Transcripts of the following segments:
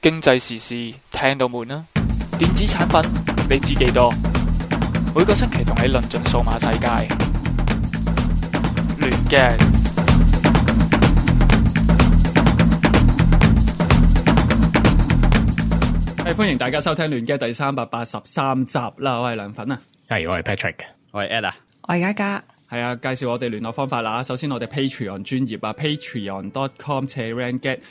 經濟時事聽到悶啦，電子產品你知幾多？每個星期同你論盡數碼世界，亂嘅。 歡迎大家收聽亂嘅第383集啦，我係梁粉啊， 係我係 Patrick， 我係 Ed 啊， 我係嘉嘉。 係啊，介紹我哋聯絡方法啦。首先我哋 Patreon 專頁啊 ，patreon.com/ranget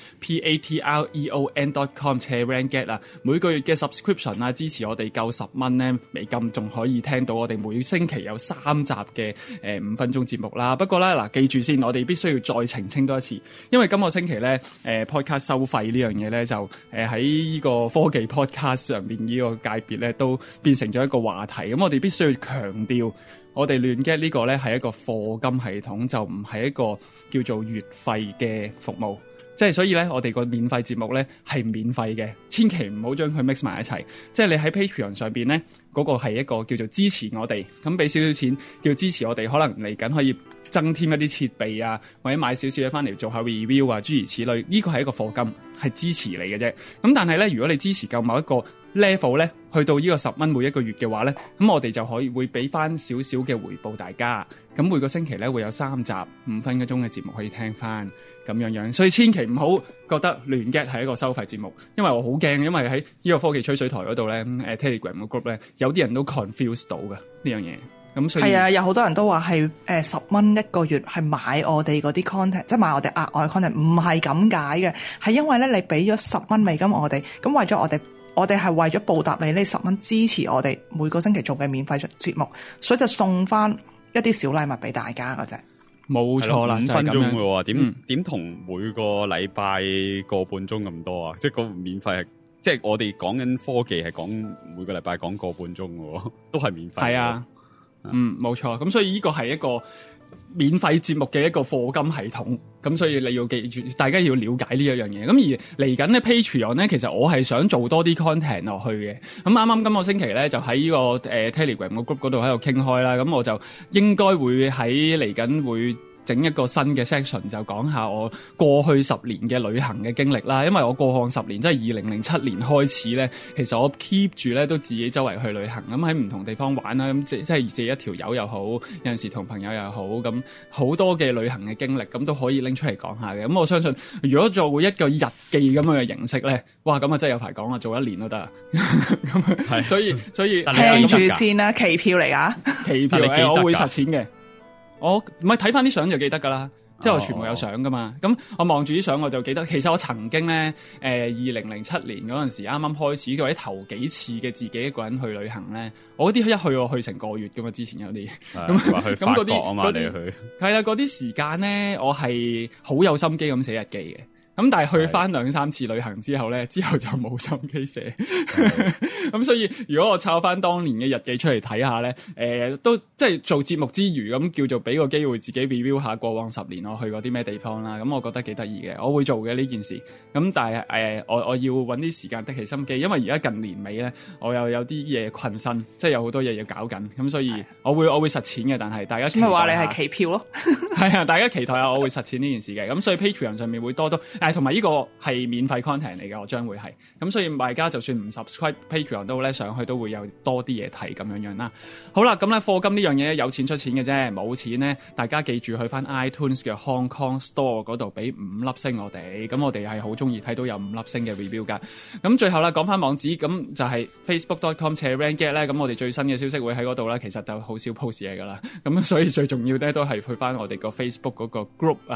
patreon.com/ranget 啊，每個月嘅 subscription 啊，支持我哋夠10蚊咧美金，仲可以聽到我哋每星期有3集嘅5分鐘節目啦。不過咧嗱，記住先，我哋必須要再澄清多一次，因為今個星期咧podcast 收費呢樣嘢咧就喺呢個科技 podcast 上邊呢個界別咧都變成咗一個話題，咁我哋必須要強調。我哋亂 get 呢個咧係一個課金系統，就唔係一個叫做月費嘅服務，即係所以咧我哋個免費節目咧係免費嘅，千祈唔好將佢 mix 埋一齊。即係你喺 Patreon 上邊咧嗰個係一個叫做支持我哋，咁俾少少錢叫支持我哋，可能嚟緊可以增添一啲設備啊，或者買少少嘢翻嚟做下 review 啊，諸如此類。呢個係一個課金，係支持你嘅啫。咁但係咧，如果你支持夠某一個 level 咧，去到呢個10蚊每一個月嘅話咧，咁我哋就可以會俾翻少少嘅回報大家。咁每個星期咧會有3集5分鐘嘅節目可以聽翻咁樣，所以千祈唔好覺得亂 get 係一個收費節目，因為我好驚，因為喺呢個科技吹水台嗰度咧，Telegram 個 group 咧，有啲人都 confuse 到嘅呢樣嘢。咁所以係啊，有好多人都話係10蚊一個月係買我哋嗰啲 content， 即係買我哋額外 content， 唔係咁解嘅，係因為咧你俾咗10蚊美金我哋，咁為咗我哋係為咗報答你呢10蚊支持我哋每個星期做嘅免費節目，所以就送翻一啲小禮物俾大家嘅啫。 冇錯啦， 5分鐘嘅喎， 點點同每個禮拜個半鐘咁多啊？即係個免費係，即係我哋講緊科技係講每個禮拜講個半鐘嘅喎，都係免費。係啊，冇錯。咁所以呢個係一個免費節目嘅一個課金系統，咁所以你要記住，大家要了解呢一樣嘢。咁而嚟緊咧 Patreon 咧，其實我係想做多啲 content 落去嘅。咁啱啱今個星期咧，就喺呢個Telegram 個 group 嗰度喺度傾開啦。咁我就應該會喺嚟緊會整一個新嘅 section， 就講下我過去10年嘅旅行嘅經歷啦。因為我過去10年，即係2007年開始咧，其實我 keep 住咧都自己周圍去旅行，咁喺唔同地方玩啦。咁即係自己一條友又好，有陣時同朋友又好，咁好多嘅旅行嘅經歷，咁都可以拎出嚟講下嘅。咁我相信，如果做一個日記咁樣嘅形式咧，哇，咁啊真係有排講啊，做1年都得。咁所以聽住先啦，期票嚟㗎， 期票我會實踐嘅。我唔係睇翻啲相就記得㗎啦，即係我全部有相㗎嘛。咁我望住啲相我就記得，其實我曾經咧2007年嗰陣時啱啱開始，或者頭幾次嘅自己一個人去旅行咧，我嗰啲一去我去成個月㗎嘛。之前有啲咁去法國啊嘛，你去係啦，嗰啲時間咧我係好有心機咁寫日記嘅。咁但係去翻2-3次旅行之後咧，之後就冇心機寫。咁所以如果我抄翻當年嘅日記出嚟睇下咧，都即係做節目之餘咁叫做俾個機會自己 review 下過往10年我去過啲咩地方啦。咁我覺得幾得意嘅，我會做嘅呢件事。咁但係我要搵啲時間得起心機，因為而家近年尾咧，我又有啲嘢困身，即係有好多嘢要搞緊。咁所以我會實踐嘅，但係大家咪話你係期票咯。 係啊，大家期待下我會實踐呢件事嘅。咁所以 Patreon 上面會多。同埋呢個係免費 content 嚟嘅，我將會係咁，所以大家就算唔 subscribe Patreon 都咧上去都會有多啲嘢睇咁樣啦。好啦，咁咧課金呢樣嘢有錢出錢嘅啫，冇錢咧大家記住去翻 iTunes 嘅 Hong Kong Store 嗰度俾5粒星我哋，咁我哋係好中意睇到有5粒星嘅 review 噶。咁最後啦，講翻網址，咁就係 facebook.com/ranget 咧，咁我哋最新嘅消息會喺嗰度啦。其實就好少 post 嘢噶啦，咁所以最重要咧都係去翻我哋個 Facebook 嗰個 group 啊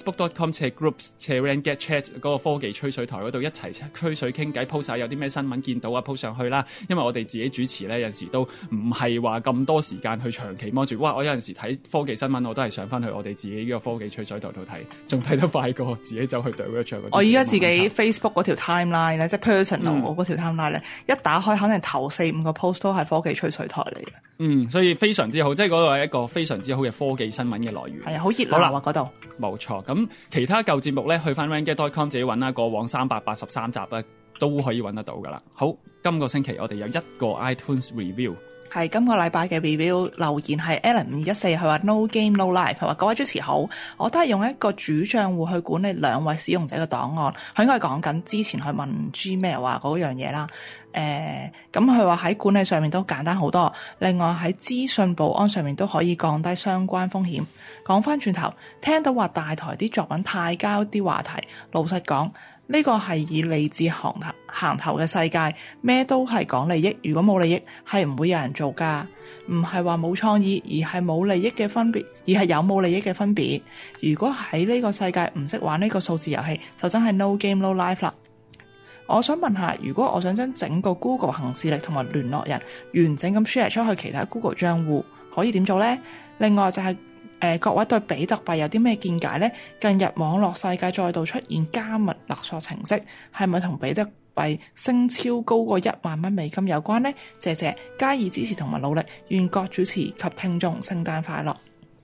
，facebook.com/groups/ranget chat 嗰個科技吹水台嗰度一齊吹水傾偈 post 下有啲咩新聞見到啊 post 上去啦。因為我哋自己主持咧有陣時都唔係話咁多時間去長期望住，哇！我有陣時睇科技新聞我都係上翻去我哋自己呢個科技吹水台度睇，仲睇得快過自己走去 direct 嗰啲。 我依家自己 Facebook 嗰條 timeline 咧，即係 personal 我嗰條 timeline 咧，一打開肯定頭4-5個 post 都係科技吹水台嚟嘅。 所以非常之好，即係嗰度係一個非常之好嘅科技新聞嘅來源。 係啊，好熱鬧啊嗰度。 冇錯，咁其他舊節目咧，去翻 ranget.com 自己揾啦，過往383集咧都可以揾得到噶啦。好，今個星期我哋有1個 iTunes review， 係今個禮拜嘅 review 留言係 Alan 514，佢話 No Game No Life，佢話各位主持好，我都係用一個主帳戶去管理2位使用者嘅檔案，佢應該係講緊之前去問 Gmail 話嗰樣嘢啦。咁佢話喺管理上面都簡單好多，另外喺資訊保安上面都可以降低相關風險。講翻轉頭，聽到話大台啲作品太膠啲話題，老實講，呢個係以利字行頭嘅世界，咩都係講利益。如果冇利益，係唔會有人做㗎。唔係話冇創意，而係冇利益嘅分別，而係有冇利益嘅分別。如果喺呢個世界唔識玩呢個數字遊戲，就真係 no game no life 啦。我想問下，如果我想將整個 Google 行事曆同埋聯絡人完整咁 share 出去其他 Google 賬戶，可以點做呢？另外就係各位對比特幣有啲咩見解呢？近日網絡世界再度出現加密勒索程式，係咪同比特幣升超高過$10,000有關呢？謝謝，加以支持同埋努力，願各主持及聽眾聖誕快樂。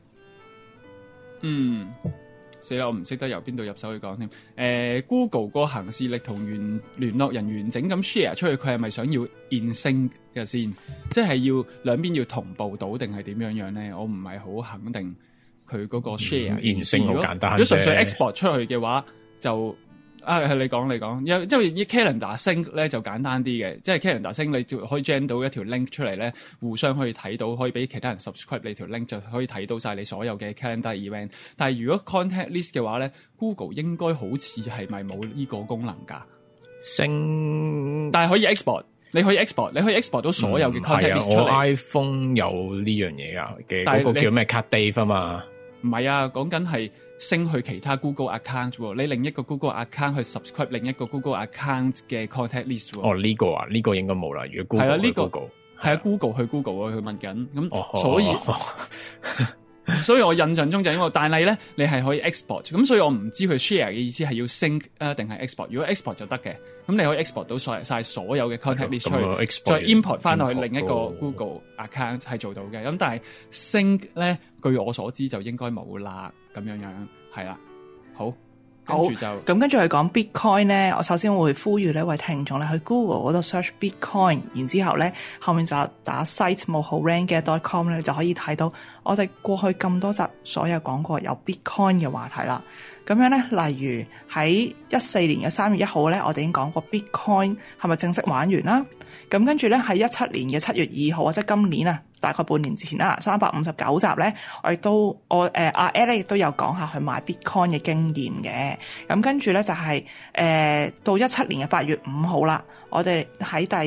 死啦！我唔識得由邊度入手去講添。Google 個行事曆同聯絡人完整咁 share 出去，佢係咪想要 in sync 嘅先？即係要兩邊要同步到，定係點樣咧？我唔係好肯定佢嗰個 share in sync 好簡單。 如果純粹 export 出去嘅話，就係你講，因為 calendar sync 咧就簡單啲嘅，即係 calendar sync 你就可以 gen 到一條 link 出嚟咧，互相可以睇到，可以俾其他人 subscribe 你條 link，就可以睇到晒你所有嘅 calendar event。但係如果 contact list 嘅話咧 ，Google 應該好似係咪冇呢個功能㗎？但係可以 export， 你可以 export 到所有嘅 contact list 出嚟。 我 iPhone 有呢樣嘢㗎嘅，嗰個叫咩 Cut Dave 啊嘛？ 唔係啊，講緊係升去其他 Google account 喎，你另一個 Google account 去 subscribe 另一個 Google account 嘅 contact list 喎。 呢個啊，呢個應該冇啦。如果 Google 去 Google， 係啊 Google 去 Google 啊，佢問緊咁，所以我印象中就因為，但係咧你係可以 export， 咁所以我唔知佢 share 嘅意思係要 sync 定係 export。如果 export 就得嘅，咁你可以 export 到晒所有嘅 contact list 出去，再 import 翻落去另一個 Google account 係做到嘅。咁但係 sync 咧，據我所知就應該冇啦，咁樣係啦。好，咁跟住佢講 Bitcoin 咧，我首先會呼籲呢位聽眾咧去 Google 嗰度 search Bitcoin， 然之後咧後面就打 site 冇好 rank 嘅 .com 咧，你就可以睇到我哋過去咁多集所有講過有 Bitcoin 嘅話題啦。咁樣咧，例如喺14年嘅3月1號咧，我哋已經講過 Bitcoin 係咪正式玩完啦。咁跟住咧喺17年嘅7月2號，即係今年啊，大概半年之前啦，359集咧，阿 Alex 亦都有講下去買 Bitcoin 嘅經驗嘅。咁跟住咧就係到17年嘅8月5號啦，我哋喺第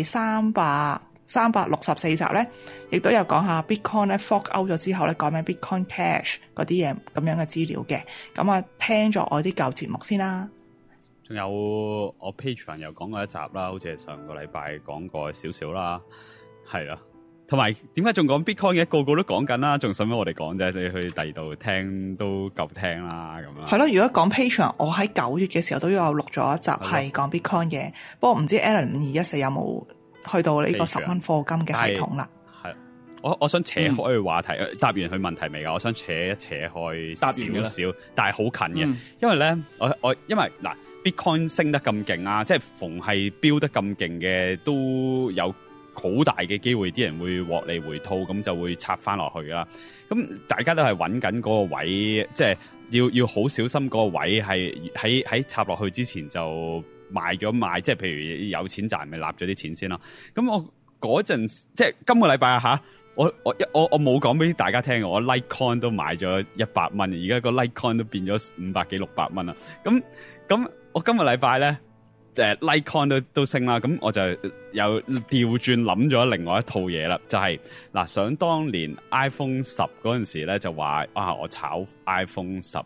364集咧，亦都有講下 Bitcoin 咧 fork out 咗之後咧，改名 Bitcoin Cash 嗰啲嘢咁樣嘅資料嘅。咁啊，聽咗我啲舊節目先啦。 仲有我 Patreon 又講過一集啦，好似係上個禮拜講過少少啦，係啦。同埋點解仲講 Bitcoin 嘅？個個都講緊啦，仲使乜我哋講啫？你去第二度聽都夠聽啦，咁啦。 係咯，如果講 Patreon， 我喺9月嘅時候都有錄咗一集係講 Bitcoin 嘅。不過唔知 Alan 5214有冇去到呢個10蚊課金嘅系統啦？係， 我想扯開個話題，答完佢問題未㗎？我想扯開少少，但係好近嘅，因為咧，因為嗱 Bitcoin 升得咁勁啊，即係逢係飆得咁勁嘅都有好大嘅機會，啲人會獲利回吐，咁就會插翻落去啦。咁大家都係揾緊嗰個位，即係要好小心嗰個位，係喺插落去之前就賣，即係譬如有錢賺，咪立咗啲錢先咯。咁我嗰陣即係今個禮拜啊嚇，我冇講俾大家聽，我 Litecoin 都買咗100蚊，而家個 Litecoin 都變咗500幾600蚊啦。咁我今個禮拜咧。Litecoin 都升啦，咁我就又調轉諗咗另外一套嘢啦，就係嗱，想當年 iPhone 10嗰陣時咧，就話我炒 iPhone 10，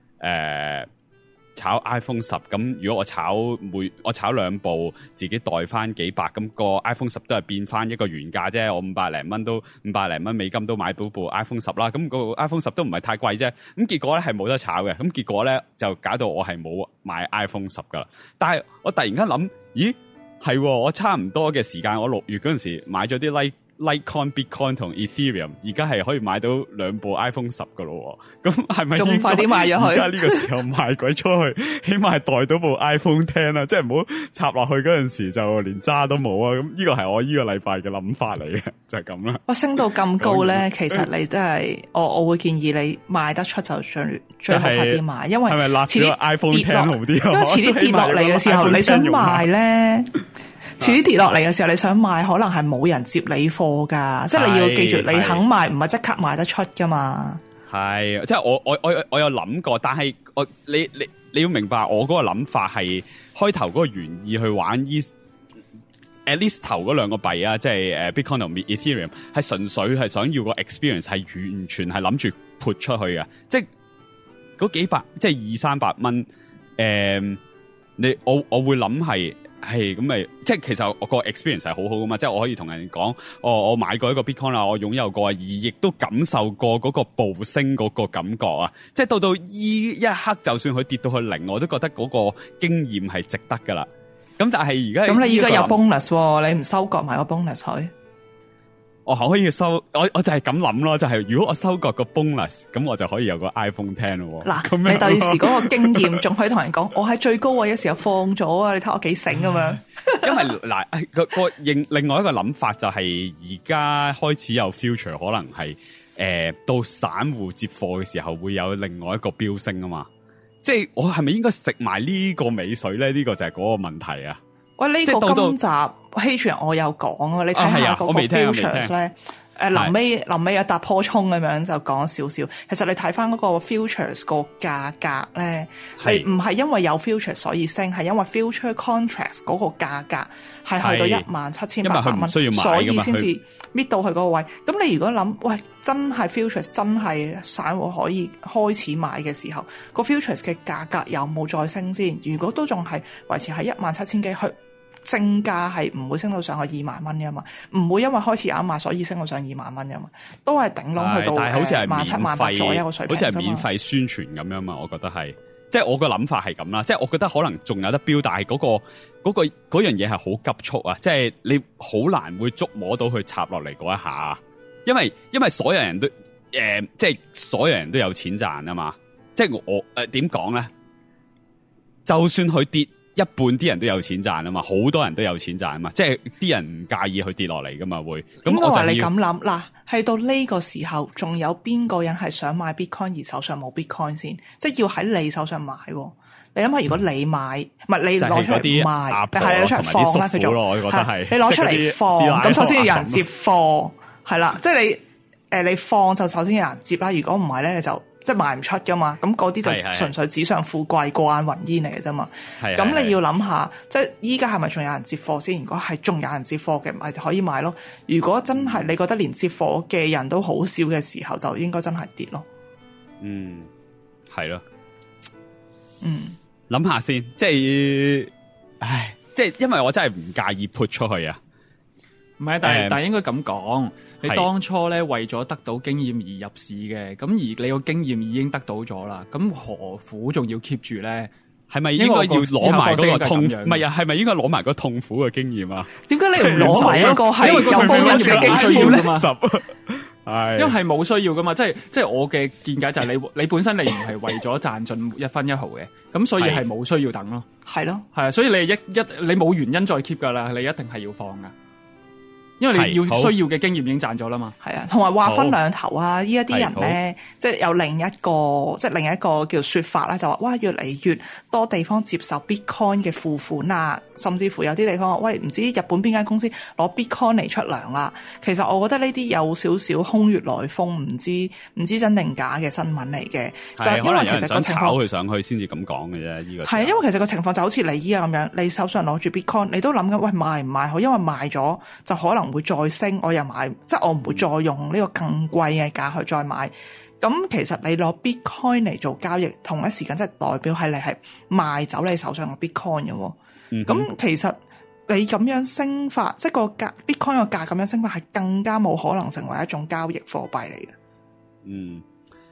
炒 iPhone 10，咁如果我炒2部，自己袋翻幾百，咁個 iPhone 10都係變翻一個原價啫，我500零蚊美金都買到部 iPhone 10啦，咁個 iPhone 10都唔係太貴啫，咁結果咧係冇得炒嘅，咁結果咧就搞到我係冇買 iPhone 10噶啦，但係我突然間諗，咦係，我差唔多嘅時間，我6月嗰陣時買咗啲 Litecoin、Bitcoin 同 Ethereum 而家係可以買到2部 iPhone 10噶咯，咁係咪仲快啲賣咗佢？ 而家呢個時候賣鬼出去，起碼係袋到部 iPhone X 啦，即係唔好插落去嗰陣時就連渣都冇啊！咁呢個係我呢個禮拜嘅諗法嚟嘅，就係咁啦。 哇，升到咁高咧，其實你都係我會建議你賣得出就最好快啲賣，因為係咪遲啲 iPhone X 好啲？ 因為遲啲跌落嚟嘅時候，你想賣咧。遲啲跌落嚟嘅時候，你想賣可能係冇人接你貨噶，即係你要記住，你肯賣唔係即刻賣得出噶嘛。係， 即係我有諗過，但係你要明白，我嗰個諗法係開頭嗰個原意去玩at least 頭嗰2個幣啊，即係Bitcoin 同 Ethereum 係純粹係想要個 experience 係完全係諗住潑出去嘅，即係嗰幾百即係200-300蚊，我會諗係咁咪，即係其實我個 experience 係好好噶嘛，即係我可以同人講，我買過一個 Bitcoin 啦，我擁有過，而亦都感受過嗰個暴升嗰個感覺啊！即係到依一刻，就算佢跌到去0，我都覺得嗰個經驗係值得噶啦。咁但係而家咁你而家有 bonus， 你唔收割埋個 bonus 佢？ 我可以收，我就係咁諗咯，就係如果我收割個 bonus，咁我就可以有個 iPhone X 咯。嗱， 你第時嗰個經驗仲可以同人講，我喺最高位嘅時候放咗啊！你睇我幾醒咁樣。 因為嗱另外一個諗法就係而家開始有 future，可能係到散戶接貨嘅時候會有另外一個飆升啊嘛。即係我係咪應該食埋呢個尾水咧？呢個就係嗰個問題啊！ 喂，呢個今集希傳我有講啊，你睇下嗰個 futures 咧，臨尾有搭坡衝咁樣就講少少。其實你睇翻嗰個 futures 個價格咧，係唔係因為有 futures 所以升，係因為 future contracts 嗰個價格係去到17,800蚊，所以先至搣到佢嗰個位。咁你如果諗，喂，真係 futures 真係散戶可以開始買嘅時候，個 futures 嘅價格有冇再升先？如果都仲係維持喺17,000幾去。正價係唔會升到上去2萬蚊㗎嘛，唔會因為開始有賣所以升到上2萬蚊㗎嘛，都係頂籠去到17,000-18,000左右嘅水平， 好似係免費宣傳咁樣嘛，我覺得係，即係我個諗法係咁啦，即係我覺得可能仲有得標，但係嗰樣嘢係好急促啊，即係你好難會捉摸到佢插落嚟嗰一下，因為所有人都即係所有人都有錢賺啊嘛，即係我點講咧？就算佢跌。一半啲人都有錢賺啊嘛，好多人都有錢賺啊嘛，即係啲人唔介意佢跌落嚟噶嘛會。咁我話你咁諗嗱，係到呢個時候，仲有邊個人係想買 Bitcoin 而手上冇 Bitcoin 先？即係要喺你手上買。你諗下，如果你買，唔係你攞出嚟賣，但係你攞出嚟放啦，佢做。我覺得係你攞出嚟放，咁首先要有人接貨，係啦，即係你放就首先有人接啦。如果唔係咧，你就。即係賣唔出噶嘛，咁嗰啲就純粹紙上富貴過眼雲煙嚟嘅啫嘛。咁你要諗下，即係依家係咪仲有人接貨先？如果係仲有人接貨嘅，咪就可以買咯。如果真係你覺得連接貨嘅人都好少嘅時候，就應該真係跌咯。 嗯，係咯。 嗯， 諗下先，即係，即係因為我真係唔介意潑出去啊。 唔係，但係應該咁講。你當初咧為咗得到經驗而入市嘅，咁而你個經驗已經得到咗啦，咁何苦仲要 keep 住咧？ 係咪應該要攞埋嗰個痛？唔係啊，係咪應該攞埋個痛苦嘅經驗啊？ 點解你唔攞埋一個係有bonus嘅經驗咧？ 因為係冇需要噶嘛，即係我嘅見解就係你本身你唔係為咗賺盡1分1毫嘅，咁所以係冇需要等咯。 係咯， 係啊，所以你你冇原因再 keep 噶啦，你一定係要放噶。因為你要需要嘅經驗已經賺咗啦嘛， 係啊，同埋話分兩頭啊！依家啲人咧，即係有另一個叫說法咧，就話哇越嚟越多地方接受 Bitcoin 嘅付款啊，甚至乎有啲地方話喂唔知日本邊間公司攞 Bitcoin 嚟出糧啦。其實我覺得呢啲有少少空穴來風，唔知真定假嘅新聞嚟嘅，就係因為其實個情況炒佢上去先至咁講嘅啫。呢個係因為其實個情況就好似你依家咁樣，你手上攞住 Bitcoin，你都諗緊喂賣唔賣好，因為賣咗就可能會再升，我又買，即係我唔會再用呢個更貴嘅價去再買。咁其實你攞 Bitcoin 嚟做交易，同一時間即係代表係你係賣走你手上嘅 Bitcoin 嘅。咁其實你咁樣升法，即係個價 Bitcoin 個價咁樣升法，係更加冇可能成為一種交易貨幣嚟嘅。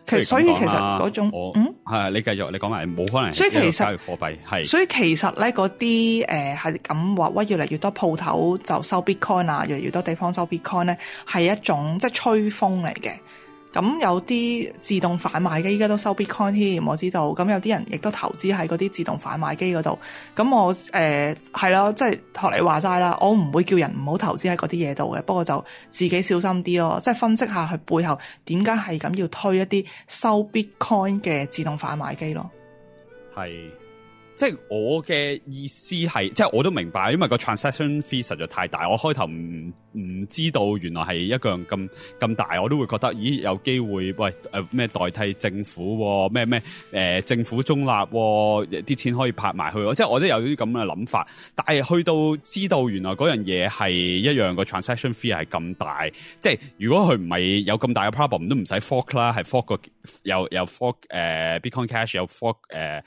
所以其實嗰種係你繼續，你講埋冇可能。 所以其實交易貨幣係， 所以其實咧嗰啲係咁話，越嚟越多鋪頭就收 Bitcoin 啊，越嚟越多地方收 Bitcoin 咧，係一種即係吹風嚟嘅。咁有啲自動販賣機依家都收 Bitcoin 添，我知道。咁有啲人亦都投資喺嗰啲自動販賣機嗰度。咁我係咯，即係學你話齋啦，我唔會叫人唔好投資喺嗰啲嘢度嘅，不過就自己小心啲咯，即係分析下佢背後點解係咁要推一啲收 Bitcoin 嘅自動販賣機咯。係。 即係我嘅意思係，即係我都明白，因為個 transaction fee 實在太大，我開頭唔知道原來係一個咁大，我都會覺得，咦有機會喂咩代替政府咩政府中立啲錢可以拍埋去，即係我都有啲咁嘅諗法。但係去到知道原來嗰樣嘢係一樣個 transaction fee 係咁大，即係如果佢唔係有咁大嘅 problem，都唔使 fork 啦，係 fork 個有 fork Bitcoin Cash 有 fork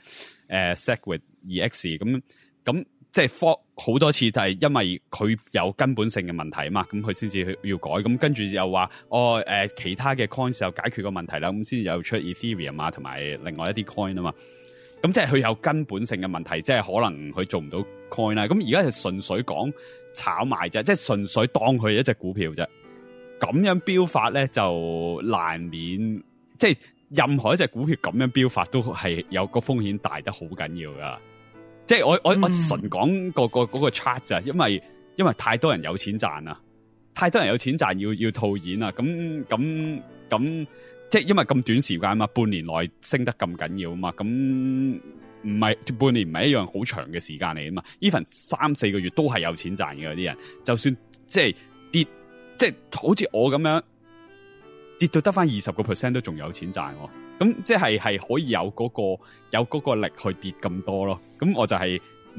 SegWit 2x 咁即係 fork 好多次，就係因為佢有根本性嘅問題啊嘛，咁佢先至要改，咁跟住又話其他嘅 coins 又解決個問題啦，咁先至有出 Ethereum 啊同埋另外一啲 coin 啊嘛，咁即係佢有根本性嘅問題，即係可能佢做唔到 coin 啦，咁而家係純粹講炒賣啫，即係純粹當佢一隻股票啫，咁樣標法咧就難免即係。任何一隻股票咁樣標法都係有個風險大得好緊要噶，即係我純講嗰個 chart 咋，因為太多人有錢賺啦，太多人有錢賺要套現啦，咁即係因為咁短時間嘛，半年內升得咁緊要啊嘛，咁唔係半年唔係一樣好長嘅時間嚟啊嘛 ，even 3-4個月都係有錢賺嘅嗰啲人，就算即係跌，即係好似我咁樣。跌到得翻20% 都仲有錢賺，咁即係可以有嗰個力去跌咁多咯。咁我就係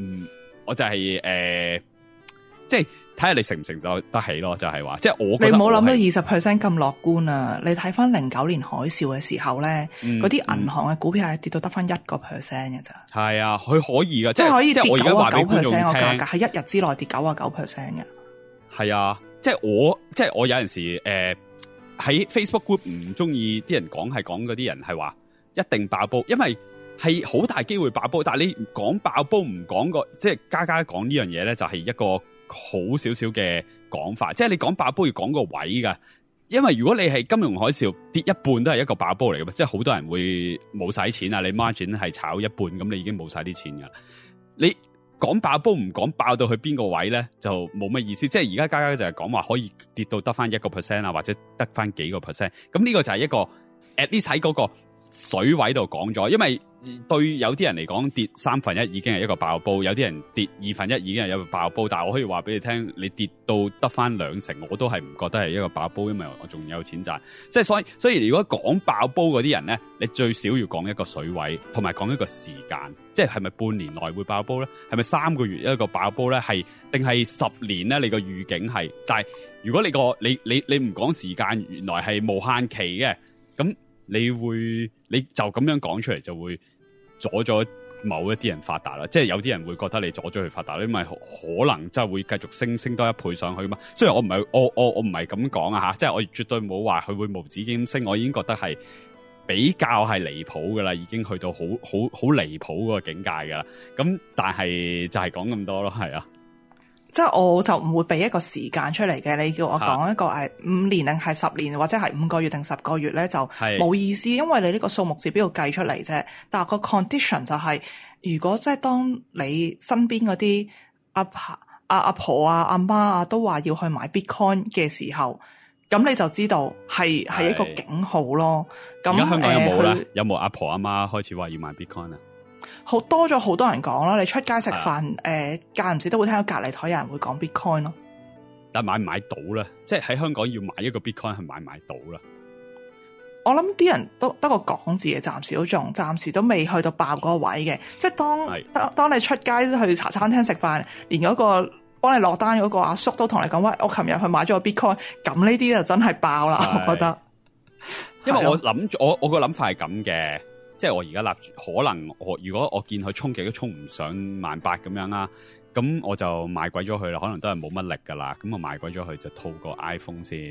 即係睇下你承唔承受得起咯。就係話，即係我覺得你冇諗到20% 咁樂觀啊！你睇翻09年海嘯嘅時候咧，嗰啲銀行嘅股票係跌到得翻1% 嘅咋。係啊，佢可以噶， 即係可以跌 99% 嘅價格，喺一日之內跌99% 嘅。 係啊，即係我有陣時喺 Facebook group 唔中意啲人講嗰啲人係話一定爆煲，因為係好大機會爆煲。但係你講爆煲唔講個，即係家講呢樣嘢咧，就係一個好少少嘅講法。即係你講爆煲要講個位噶，因為如果你係金融海嘯跌一半都係一個爆煲嚟嘅嘛，即係好多人會冇晒錢啊！你 margin 係炒一半，咁你已經冇晒啲錢噶。你講爆煲唔講爆到去邊個位咧，就冇乜意思。即係而家就係講話可以跌到得翻1% 啊，或者得翻幾個 percent。咁呢個就係一個 at least 喺嗰個水位度講咗。因為對有啲人嚟講跌1/3已經係一個爆煲，有啲人跌1/2已經係一個爆煲。但係我可以話俾你聽，你跌到得翻2成，我都係唔覺得係一個爆煲，因為我仲有錢賺。即係所以如果講爆煲嗰啲人咧，你最少要講一個水位，同埋講一個時間。即係咪半年內會爆煲咧？係咪3個月一個爆煲咧？係定係10年咧？你個預警係？但係如果你唔講時間，原來係無限期嘅，咁你就咁樣講出嚟，就會阻咗某一啲人發達啦。即係有啲人會覺得你阻咗佢發達，因為可能真係會繼續升多1倍上去嘛。雖然我唔係咁講啊吓，即係我絕對冇話佢會無止境升，我已經覺得係比較係離譜噶啦，已經去到好離譜嗰個境界噶啦。咁但係就係講咁多咯，係啊。 即係我就唔會俾一個時間出嚟嘅。你叫我講一個5年定係10年，或者係5個月定10個月咧，就冇意思，因為你呢個數目字邊度計出嚟啫。但係個 condition 就係，如果即係當你身邊嗰啲阿婆啊、阿媽啊都話要去買 Bitcoin 嘅時候，咁你就知道係一個警號咯。咁而家香港有冇咧？ 有冇阿婆阿媽開始話要買 Bitcoin 啊？ 多咗好多人講啦，你出街食飯，間唔時都會聽到隔離台有人會講 Bitcoin 咯。 但買唔買到咧？即係喺香港要買一個 Bitcoin 係買唔買到啦？ 我諗啲人都得個講字嘅，暫時都未去到爆嗰個位嘅。即係當你出街去茶餐廳食飯，連嗰個幫你落單嗰個阿叔都同你講，喂，我琴日去買咗個 Bitcoin， 咁呢啲就真係爆啦，我覺得。 因為我諗我個諗法係咁嘅。即係我而家可能如果我見佢衝極都衝唔上18000咁樣啦，咁我就賣鬼咗佢啦，可能都係冇乜力噶啦，咁我賣鬼咗佢就套個 iPhone 先，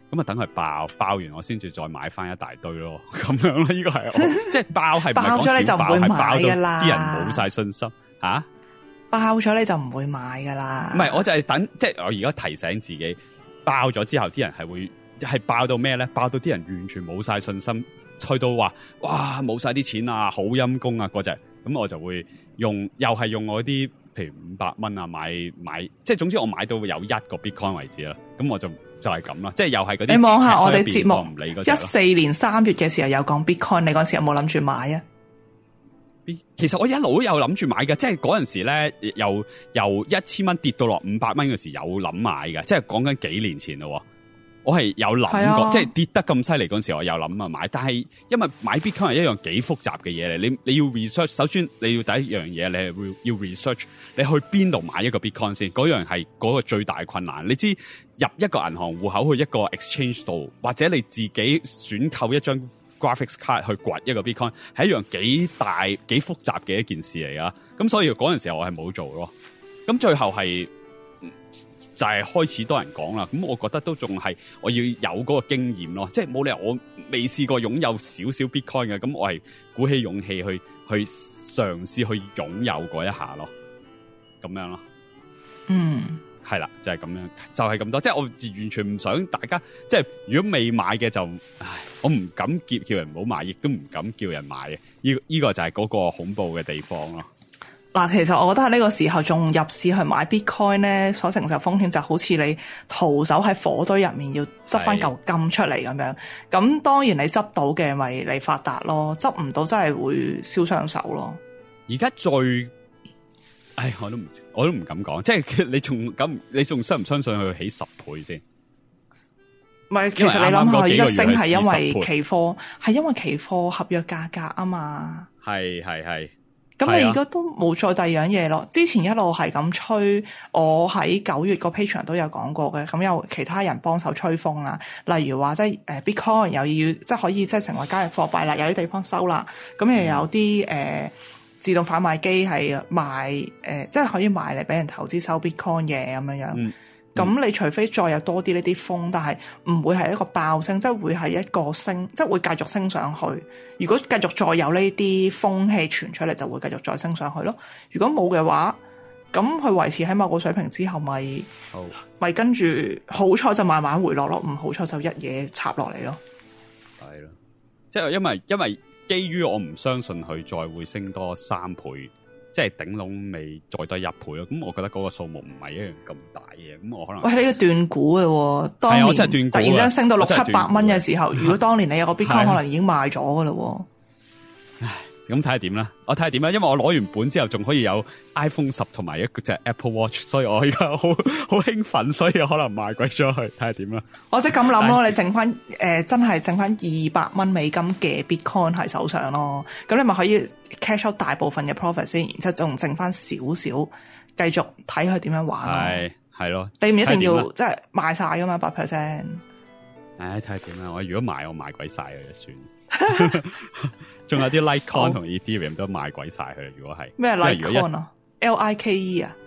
咁啊等佢爆完我先至再買翻一大堆咯，咁樣咯，呢個係我即係爆係爆咗你就唔會買噶啦， 啲人冇晒信心吓， 爆咗你就唔會買噶啦。 唔係，我就係等，即係我而家提醒自己，爆咗之後啲人係爆到咩咧？爆到啲人完全冇晒信心，去到話哇冇晒啲錢啊，好陰功啊嗰隻，咁我就會又係用我啲譬如500蚊啊買，即係總之我買到有一個 Bitcoin 為止啦，咁我就係咁啦，即係又係嗰啲。 你望下我哋節目14年3月嘅時候有講 Bitcoin， 你嗰時有冇諗住買啊？ 其實我一路都有諗住買嘅，即係嗰陣時咧，由1000蚊跌到落500蚊嘅時候有諗買嘅，即係講緊幾年前咯。我係有諗過，即係跌得咁犀利嗰陣時，我有諗啊買。但係因為買 Bitcoin 係一樣幾複雜嘅嘢嚟，你要 research， 首先你要第一樣嘢，你係要 research， 你去邊度買一個 Bitcoin 先，嗰樣係嗰個最大困難。你知入一個銀行戶口去一個 exchange 度，或者你自己選購一張 graphics card 去掘一個 Bitcoin， 係一樣幾大幾複雜嘅一件事嚟啊！咁所以嗰陣時候我係冇做咯。咁最後係就係開始多人講啦。咁我覺得都仲係我要有嗰個經驗咯，即係冇理由我未試過擁有少少 Bitcoin 嘅，咁我係鼓起勇氣去嘗試去擁有嗰一下咯，咁樣咯。係啦，就係咁樣，就係咁多。即係我完全唔想大家，即係如果未買嘅就，我唔敢叫人唔好買，亦都唔敢叫人買嘅。呢個就係嗰個恐怖嘅地方咯。 嗱，其實我覺得喺呢個時候仲入市去買 Bitcoin 咧，所承受風險就好似你徒手喺火堆入面要執翻嚿金出嚟咁樣。咁當然你執到嘅咪你發達咯，執唔到真係會燒傷手咯。 而家我都唔敢講，即係你仲相唔相信佢起10倍先？ 唔係，其實你諗下，而家升係因為期貨，係因為期貨合約價格啊嘛。係。咁你而家都冇再第二樣嘢咯。之前一路係咁吹，我喺9月個 Patreon 都有講過嘅。咁有其他人幫手吹風啊，例如話即係Bitcoin 又要即係可以即係成為加密貨幣啦，有啲地方收啦。咁又有啲自動販賣機係賣即係可以賣嚟俾人投資收 Bitcoin 嘅咁樣。咁你除非再有多啲呢啲風，但係唔會係一個爆升，即係會係一個升，即係會繼續升上去。如果繼續再有呢啲風氣傳出嚟，就會繼續再升上去咯。如果冇嘅話，咁佢維持喺某個水平之後，咪跟住好彩就慢慢回落咯，唔好彩就一嘢插落嚟咯。 係咯，即係因為基於我唔相信佢再會升多3倍。即係頂籠未再多1倍咯，咁我覺得嗰個數目唔係一樣咁大嘅，咁我可能喂，呢個斷估嘅喎，當年突然之間升到600-700蚊嘅時候，如果當年你有個 Bitcoin 可能已經賣咗嘅嘞。 唉，咁睇下點啦，我睇下點啦，因為我攞完本之後仲可以有 iPhone 10同埋一隻 Apple Watch， 所以我而家好興奮，所以可能賣鬼咗去，睇下點啦。 我即係咁諗咯，你剩翻真係剩翻$200美金嘅 Bitcoin 喺手上咯，咁你咪可以 cash out 大部分嘅 profit 先，然之後仲剩翻少少，繼續睇佢點樣玩咯。係咯，你唔一定要即係賣晒噶嘛8%。 唉，睇下點啦，我如果賣我賣鬼晒佢就算。仲有啲 Litecoin 同 Ethereum 都賣鬼晒佢，如果係咩 Litecoin 啊 ？LIKE 啊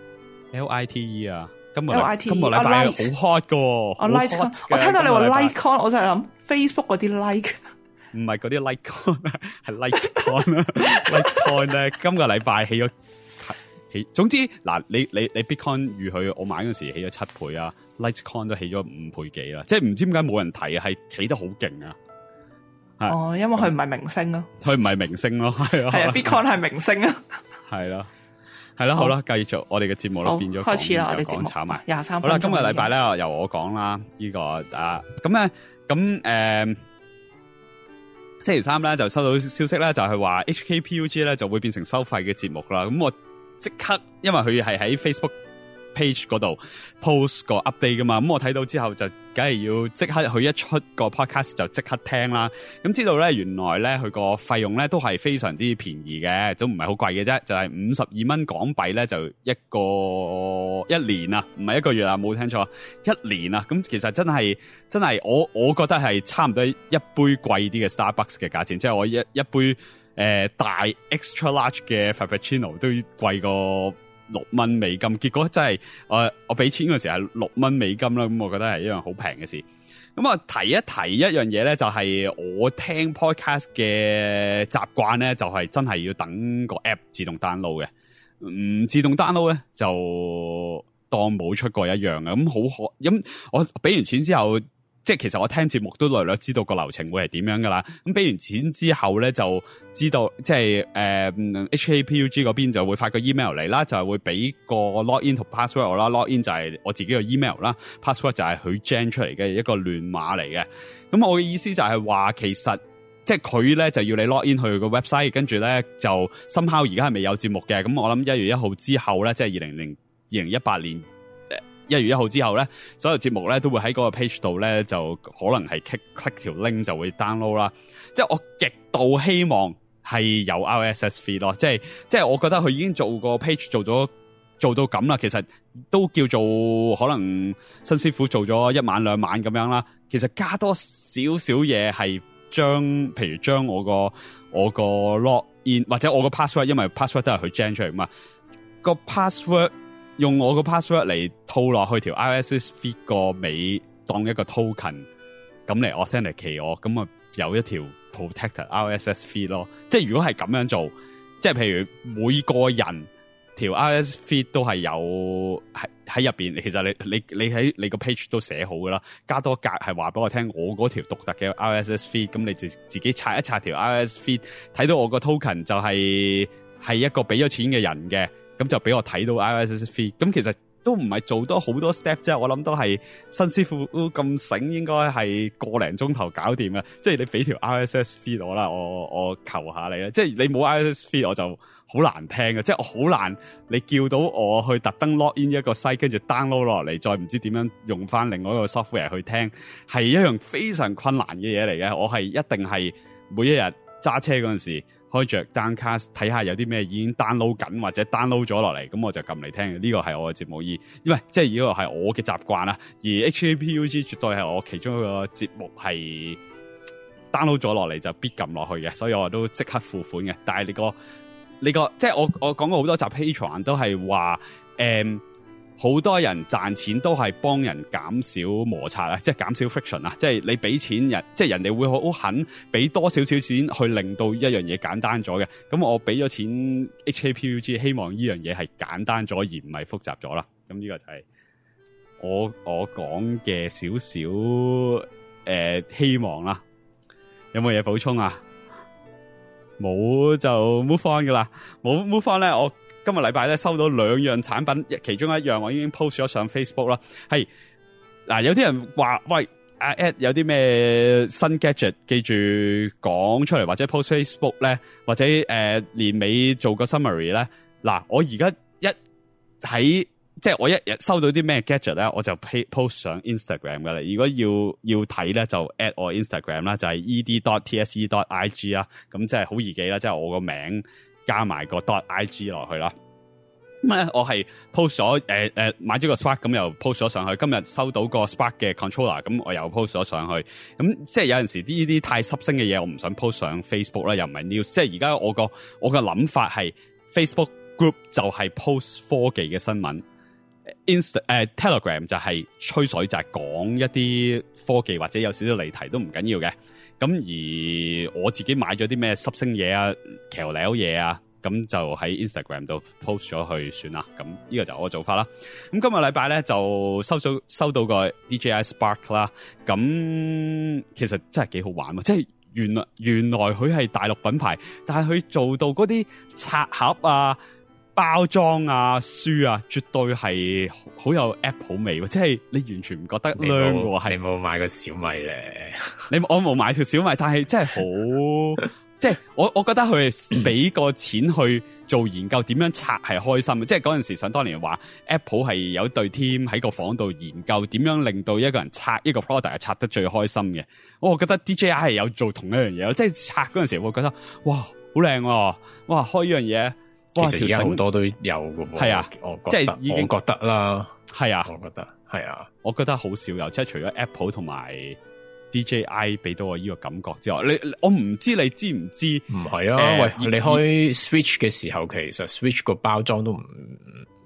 ？LITE 啊？今個禮拜好 hot 噶。 我聽到你話 Litecoin， 我就係諗 Facebook 嗰啲 like。 唔係嗰啲 Litecoin， 係 Litecoin。Litecoin 咧，今個禮拜起，總之嗱，你 Bitcoin 預佢我買嗰時起咗7倍啊 ，Litecoin 都起咗5倍幾啦，即係唔知點解冇人提，係起得好勁啊！ 哦，因為佢唔係明星咯， 佢唔係明星咯，係啊 ，Bitcoin 係明星啊， 係啦，好啦，繼續我哋嘅節目啦，變咗開始啦，我哋節目炒埋 23分。 好啦，今日禮拜咧由我講啦，呢個星期3咧就收到消息咧，就係話 HKPUG 咧就會變成收費嘅節目啦。咁我即刻，因為佢係喺 Facebook page 嗰度 post 個 update 噶嘛，咁我睇到之後就梗係要即刻佢一出個 podcast 就即刻聽啦。咁知道咧原來咧佢個費用咧都係非常之便宜嘅，都唔係好貴嘅啫，就係52蚊港幣咧就一年啊，唔係1個月啊，冇聽錯，1年啊。咁其實真係我覺得係差唔多一杯貴啲嘅 Starbucks 嘅價錢，即係我一杯大 extra large 嘅 Frappuccino 都貴過 6蚊美金，結果真係我俾錢嗰時係6蚊美金啦，咁我覺得係一樣好平嘅事。咁啊，提一提一樣嘢咧，就係我聽 podcast 嘅習慣咧，就係真係要等個 app 自動 download 嘅，唔自動 download 咧就當冇出過一樣嘅。咁好咁我俾完錢之後，即係其實我聽節目都略略知道個流程會係點樣噶啦。咁俾完錢之後咧，就知道即係HKPUG 嗰邊就會發個 email 嚟啦，就係會俾個 login 同 password 我啦。login 就係我自己個 email 啦 ，password 就係佢 gen 出嚟嘅一個亂碼嚟嘅。咁我嘅意思就係話，其實即係佢咧就要你 login 去個 website， 跟住咧就 somehow 而家係未有節目嘅。咁我諗1月1號之後咧，即係2018年1月1號之後咧，所有節目咧都會喺嗰個 page 度咧，就可能係 click 條 link 就會 download 啦。即係我極度希望係有 RSS feed 咯，即係我覺得佢已經做個 page 做到咁啦，其實都叫做可能新師傅做咗1晚2晚咁樣啦。其實加多少少嘢係譬如將我個 login 或者我個 password， 因為 password 都係佢 gen 出嚟嘛，個 password。用我個 password 嚟套落去條 RSS feed 個尾，當一個 token 咁嚟 authenticate 我，咁啊有一條 protected RSS feed 咯。即係如果係咁樣做，即係譬如每個人條 RSS feed 都係有喺入邊，其實你喺你個 page 都寫好噶啦，加多格係話俾我聽，我嗰條獨特嘅 RSS feed， 咁你自己刷一刷條 RSS feed， 睇到我個 token 就係一個俾咗錢嘅人嘅。咁就俾我睇到 RSS feed， 咁其實都唔係做多好多 step 啫，我諗都係新師傅都咁醒，應該係個零鐘頭搞掂嘅。即係你俾條 RSS feed 我啦，我求下你啦。即係你冇 RSS feed 我就好難聽嘅，即係我好難你叫到我去特登 log in 一個 site， 跟住 download 落嚟，再唔知點樣用翻另外一個 software 去聽，係一樣非常困難嘅嘢嚟嘅。我係一定係每一日揸車嗰陣時，開着 Downcast 睇下有啲咩已經 download 緊或者 download 咗落嚟，咁我就撳嚟聽。呢個係我嘅節目意，因為即係呢個係我嘅習慣啦。而 HKPUG 絕對係我其中一個節目係 download 咗落嚟就必撳落去嘅，所以我都即刻付款嘅。但係你個即係我講過好多集 Patreon 都係話好多人賺錢都係幫人減少摩擦啊，即係減少 friction 啊，即係你俾錢人，即係人哋會好肯俾多少少錢去令到一樣嘢簡單咗嘅。咁我俾咗錢 HKPUG， 希望呢樣嘢係簡單咗而唔係複雜咗啦。咁呢個就係我講嘅少少希望啦。有冇嘢補充啊？冇就 move on 噶啦。冇 move on 咧，我今日禮拜咧收到2樣產品，其中一樣我已經 post 咗上 Facebook 啦。係嗱，有啲人話喂，Ed 有啲咩新 gadget， 記住講出嚟或者 post Facebook 咧，或者年尾做個 summary 咧。嗱，我而家即係我一日收到啲咩 gadget 咧，我就 post 上 Instagram 噶啦。如果要睇咧，就 at 我 Instagram 啦，就係 ed.tse.ig 啦。咁即係好易記啦，即係我個名加埋個 .ig 落去啦。咁咧，我係 post 咗買咗個 Spark， 咁又 post 咗上去。今日收到個 Spark 嘅 controller， 咁我又 post 咗上去。咁即係有陣時呢啲太濕星嘅嘢，我唔想 post 上 Facebook 啦，又唔係 news。即係而家我個諗法係 Facebook group 就係 post 科技嘅新聞。Telegram 就係吹水，就係講一啲科技或者有少少離題都唔緊要嘅。咁而我自己買咗啲咩濕星嘢啊、騎呢嘢啊，咁就喺 Instagram 度 post 咗去算啦。咁呢個就我嘅做法啦。咁今日禮拜咧就收到個 DJI Spark 啦。咁其實真係幾好玩喎，即係原來佢係大陸品牌，但係佢做到嗰啲拆盒啊、包裝啊、書啊，絕對係好有 Apple 味喎，即係你完全唔覺得靚喎。係冇買過小米咧？ 我冇買過小米，但係真係好，即係我覺得佢係俾個錢去做研究，點樣拆係開心嘅。即係嗰陣時想當年話 Apple 係有隊 team 喺個房度研究點樣令到一個人拆一個 product 係拆得最開心嘅。我覺得 DJI 係有做同一樣嘢，即係拆嗰陣時會覺得哇好靚喎，哇開呢樣嘢。 其實而家好多都有㗎喎， 係啊，即係已經我覺得啦， 係啊， 我覺得係啊， 我覺得好少有，即係除咗 Apple 同埋 DJI 俾到我呢個感覺之外，我唔知你知唔知？ 唔係啊，喂，你開 Switch 嘅時候，其實 Switch 個包裝都唔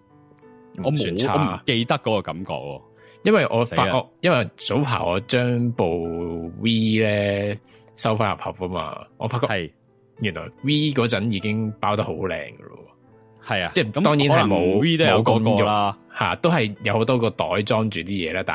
我唔記得嗰個感覺喎。 因為因為早排我將部 V 咧收翻入盒啊嘛，我發覺係原來 V 嗰陣已經包得好靚噶咯。係啊，即係當然係冇 V 都有嗰個啦，吓都係有好多個袋裝住啲嘢啦，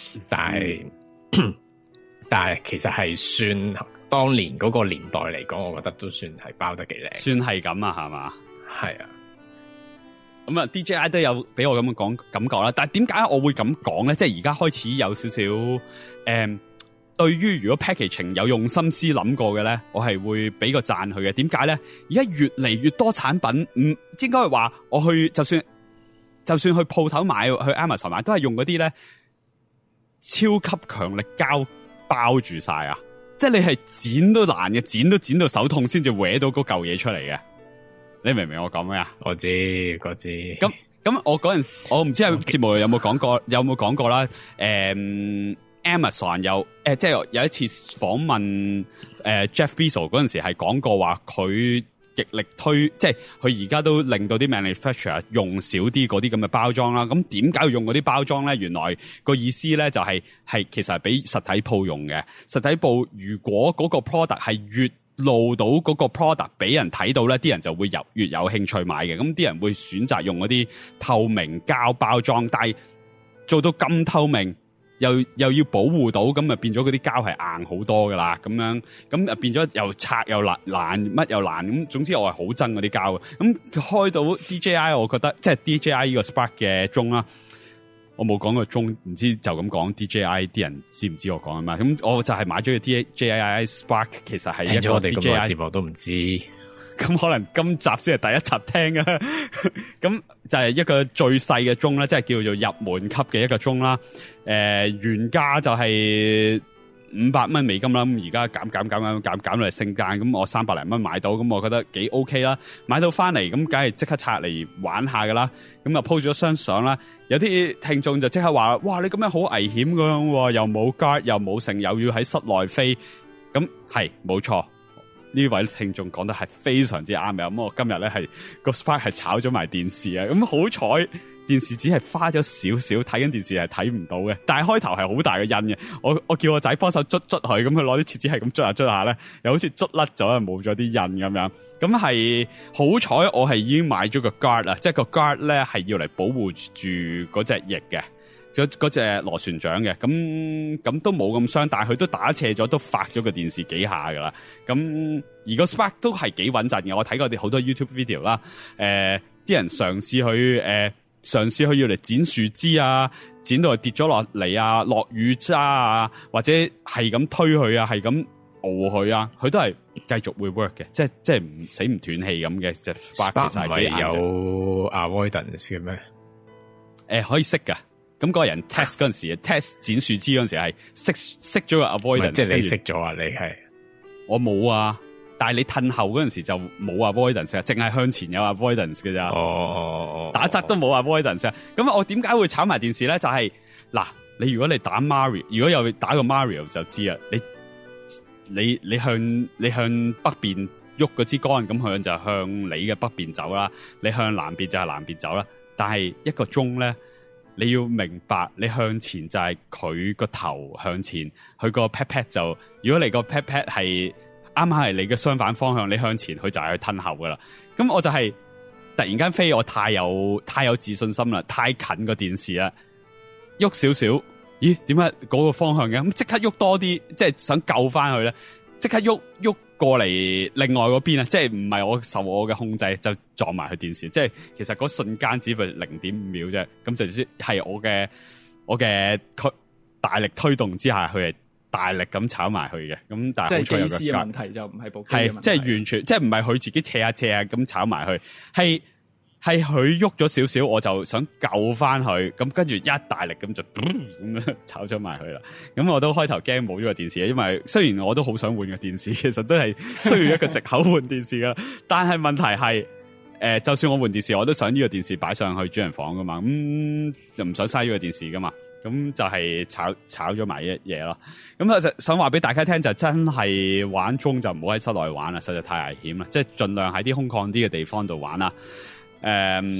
但係其實係算當年嗰個年代嚟講，我覺得都算係包得幾靚，算係咁啊，係嘛？係啊。咁啊 ，DJI 都有俾我咁嘅感覺啦。但係點解我會咁講咧？即係而家開始有少少對於如果 packaging 有用心思諗過嘅咧，我係會俾個讚佢嘅。點解咧？而家越嚟越多產品，應該係話我去就算去鋪頭買，去 Amazon 買，都係用嗰啲咧超級強力膠包住晒啊！即係你係剪都難嘅，剪到手痛先至搲到嗰嚿嘢出嚟嘅。你明唔明我講咩啊？我知。咁我嗰陣時，我唔知喺節目有冇講過啦。Amazon 即係有一次訪問Jeff Bezos 嗰陣時係講過話，佢極力推，即係佢而家都令到啲 manufacturer 用少啲嗰啲咁嘅包裝啦。咁點解要用嗰啲包裝咧？原來個意思咧就係其實係俾實體鋪用嘅。實體鋪如果嗰個 product 係越露到嗰個 product 俾人睇到咧，啲人就會越有興趣買嘅。咁啲人會選擇用嗰啲透明膠包裝，但係做到咁透明又要保護到，咁啊變咗嗰啲膠係硬好多噶啦。咁樣咁啊變咗又拆又爛乜又爛。咁總之我係好憎嗰啲膠嘅。咁開到 DJI， 我覺得即係 DJI 呢個 Spark 嘅鐘啦。我冇講過鐘，唔知就咁講 DJI 啲人知唔知我講緊咩？咁我就係買咗個 DJI Spark， 其實係一個 DJI 我哋咁個節目都唔知，咁可能今集先係第一集聽啊。咁就係一個最細嘅鐘啦，即係叫做入門級嘅一個鐘啦。原價就係500蚊美金啦，咁而家減到嚟聖誕，咁我300零蚊買到，咁我覺得幾 OK 啦。買到翻嚟咁，梗係即刻拆嚟玩下噶啦。咁啊 po 咗張相啦，有啲聽眾就即刻話：哇，你咁樣好危險噶喎，又冇 guard，又冇繩，又要喺室內飛。咁係冇錯，呢位聽眾講得係非常之啱嘅。咁我今日咧係個 Spark 係炒咗埋電視啊，咁好彩。電視只係花咗少少，睇緊電視係睇唔到嘅，但係開頭係好大嘅印嘅。我叫我仔幫手捽佢，咁佢攞啲廁紙係咁捽下咧，又好似捽甩咗，冇咗啲印咁樣。咁係好彩，我係已經買咗個 guard 啦，即係個 guard 咧係要嚟保護住嗰隻翼嘅，嗰隻螺旋槳嘅。咁都冇咁傷，但係佢都打斜咗，都發咗個電視幾下噶啦。咁而個 Spark 都係幾穩陣嘅。我睇過啲好多 YouTube video 啦，啲人嘗試去要嚟剪樹枝啊，剪到佢跌咗落嚟啊，落雨渣啊，或者係咁推佢啊，係咁熬佢啊，佢都係繼續會 work 嘅，即係唔死唔斷氣咁嘅。隻 Spark 其實係幾硬淨。有 avoidance 嘅咩？可以熄噶。咁嗰個人 test 嗰陣時，test 剪樹枝嗰陣時係熄咗個 avoidance。即係你熄咗啊？你係我冇啊。但係你褪後嗰陣時就冇 avoidance 啊，淨係向前有 avoidance 嘅咋。打側都冇 avoidance 啊。咁我點解會炒埋電視咧？就係嗱，你如果你打 Mario， 如果有打過 Mario 就知啊。你向北邊喐嗰支杆，咁向就向你嘅北邊走啦。你向南邊就係南邊走啦。但係一個鐘咧，你要明白，你向前就係佢個頭向前，佢個 pat pat 就，如果你個 pat pat 係啱啱係你嘅相反方向，你向前，佢就係去褪後噶啦。咁我就係突然間飛，我太有自信心啦，太近個電視啦，喐少少，咦？點解嗰個方向嘅？咁即刻喐多啲，即係想救翻佢咧，即刻喐過嚟另外嗰邊啊！即係唔係我受我嘅控制就撞埋去電視，即係其實嗰瞬間只係0.5秒啫，咁就係我嘅大力推動之下，佢係大力咁炒埋去嘅。咁但係好彩有個機師嘅問題就唔係部機嘅問題， 係即係完全即係唔係佢自己斜下咁炒埋去，係佢喐咗少少，我就想救翻佢，咁跟住一大力咁就咁炒咗埋去啦。咁我都開頭驚冇咗個電視，因為雖然我都好想換個電視，其實都係需要一個藉口換電視噶。但係問題係，就算我換電視，我都想呢個電視擺上去主人房噶嘛，咁就唔想嘥呢個電視噶嘛。咁就係炒咗埋一嘢咯。咁啊，想話俾大家聽就真係玩鐘就唔好喺室內玩啦，實在太危險啦。即係盡量喺啲空曠啲嘅地方度玩啦。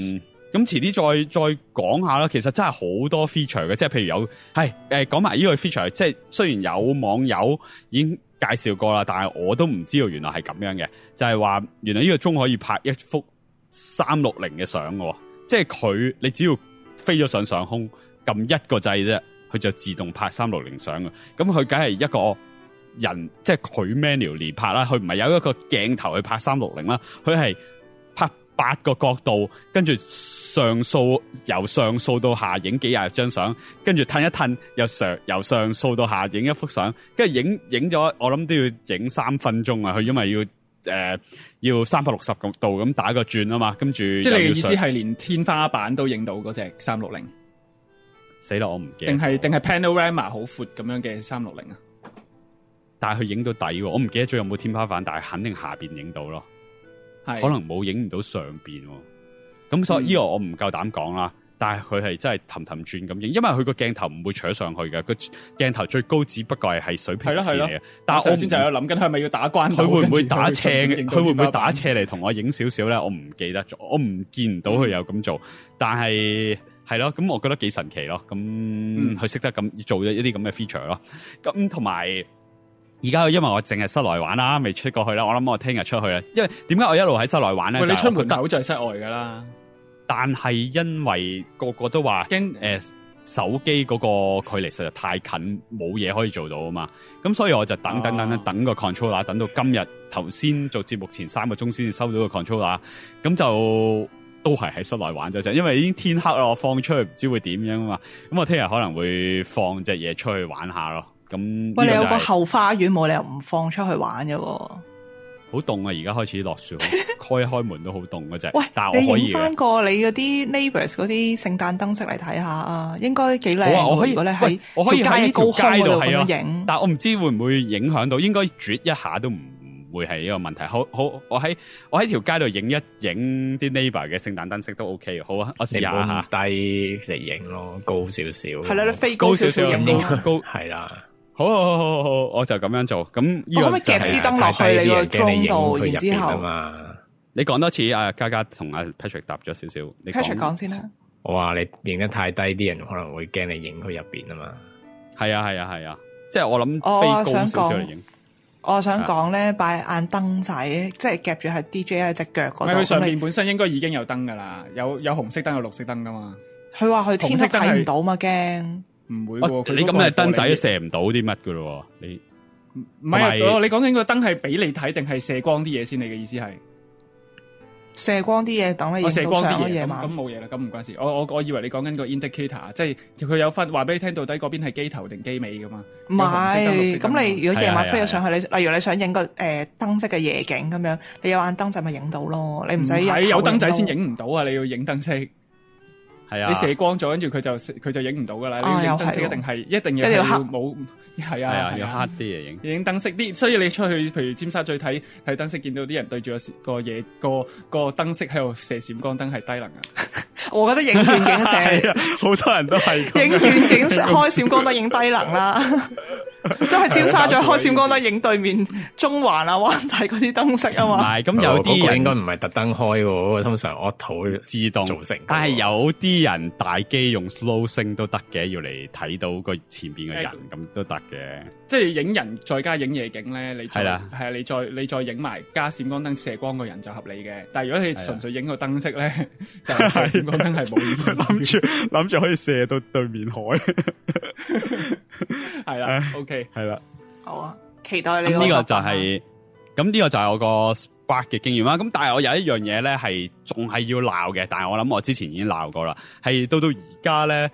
咁遲啲再講下啦。其實真係好多 feature 嘅，即係譬如有講埋呢個 feature，即係雖然有網友已經介紹過啦，但係我都唔知道原來係咁樣嘅，就係話原來呢個鐘可以拍一幅360嘅相嘅，即係你只要飛咗上空，撳一個掣啫，佢就自動拍360相嘅。咁佢梗係一個人，即係佢 manually 拍啦，佢唔係有一個鏡頭去拍360啦，佢係拍8個角度，跟住由上掃到下影幾廿張相，跟住褪一褪由上掃到下影一幅相，跟住影咗我諗都要影3分鐘啊！佢因為要360度咁打個轉啊嘛，跟住即係你嘅意思係連天花板都影到嗰隻360？ 死啦！我唔記得定係 panorama 好闊咁樣嘅360啊？ 但係佢影到底喎，我唔記得咗有冇天花板，但係肯定下邊影到咯，係可能冇影唔到上邊。咁所以呢個我唔夠膽講啦，但係佢係真係氹氹轉咁影，因為佢個鏡頭唔會扯上去嘅，個鏡頭最高只不過係水平線嚟嘅。但係我先就有諗緊，係咪要打關？佢會唔會打斜？佢會唔會打斜嚟同我影少少咧？我唔記得咗，我唔見唔到佢有咁做。但係咯，咁我覺得幾神奇咯。咁佢識得咁做一啲咁嘅 feature 咯。咁同埋。而家因為我淨係室內玩啦，未出過去啦。我諗我聽日出去啦。因為點解我一路喺室內玩咧？ 你出門口就係室外噶啦。但係因為個個都話驚手機嗰個距離實在太近，冇嘢可以做到啊嘛。咁所以我就等個 controller，等到今日頭先做節目前3個鐘先至收到個 controller。咁就都係喺室內玩咗啫，因為已經天黑啦，我放出去唔知會點樣啊嘛。咁我聽日可能會放隻嘢出去玩下咯。咁喂，你有個後花園，冇理由唔放出去玩嘅喎。 好凍啊！而家開始落雪，開一開門都好凍嗰隻。 喂， 但係我可以影翻個你嗰啲 neighbors 嗰啲聖誕燈飾嚟睇下啊，應該幾靚。 我可以，如果你喺喺條街度咁樣影， 但係我唔知會唔會影響到，應該絕一下都唔會係一個問題。好，我喺條街度影一影啲 neighbor 嘅聖誕燈飾都 OK。好啊，我試下嚇。低嚟影咯，高少少。 係啦，你飛高少少影高係啦。 好，我就咁樣做。咁我可唔可以夾支燈落去你個妝度？然之後， 你講多次，阿嘉嘉同阿 Patrick 答咗少少。 Patrick 講先啦。 我話你影得太低，啲人可能會驚你影佢入邊啊嘛。 係啊，即係我諗飛高少少嚟影。 我想講咧，擺眼燈仔，即係夾住喺 DJ 喺隻腳嗰度。 佢上面本身應該已經有燈噶啦，有紅色燈有綠色燈噶嘛。 佢話佢天色睇唔到嘛，驚。 唔會喎， 你咁嘅燈仔都射唔到啲乜噶咯？你唔係啊？你講緊個燈係俾你睇定係射光啲嘢先？你嘅意思係射光啲嘢等你影到相嘅夜晚。 咁冇嘢啦，咁唔關事。我以為你講緊個 indicator， 即係佢有分話俾你聽到底嗰邊係機頭定機尾噶嘛？ 唔係，咁你如果夜晚飛咗上去，例如你想影個燈飾嘅夜景咁樣，你有眼燈仔咪影到咯。你唔使有燈仔先影唔到啊！你要影燈飾。 係啊， 你射光咗，跟住佢就影唔到噶啦。你影燈飾一定要冇，係啊， 要黑啲嘢影燈飾啲。所以你出去，譬如尖沙咀睇燈飾，見到啲人對住個燈飾喺度射閃光燈，係低能啊！ 我覺得影遠景射， 好多人都係影遠景開閃光燈影低能啦。即係尖沙咀開閃光燈影對面中環啊灣仔嗰啲燈飾啊嘛。 唔係，咁有啲人應該唔係特登開喎，通常 auto 自動造成。但係有啲人大機用 slow 升都得嘅，要嚟睇到個前邊嘅人咁都得嘅。 即係影人再加影夜景咧，你係啦， 係啊，你再影埋加閃光燈射光個人就合理嘅。但係如果你純粹影個燈飾咧，就射閃光燈係冇意義。 諗住可以射到對面海。 係啦，OK， 係啦， 好啊，期待你。 呢個就係，咁呢個就係我個 Spark 嘅經驗啦。咁但係我有一樣嘢咧，係仲係要鬧嘅。但係我諗我之前已經鬧過啦，係到而家咧，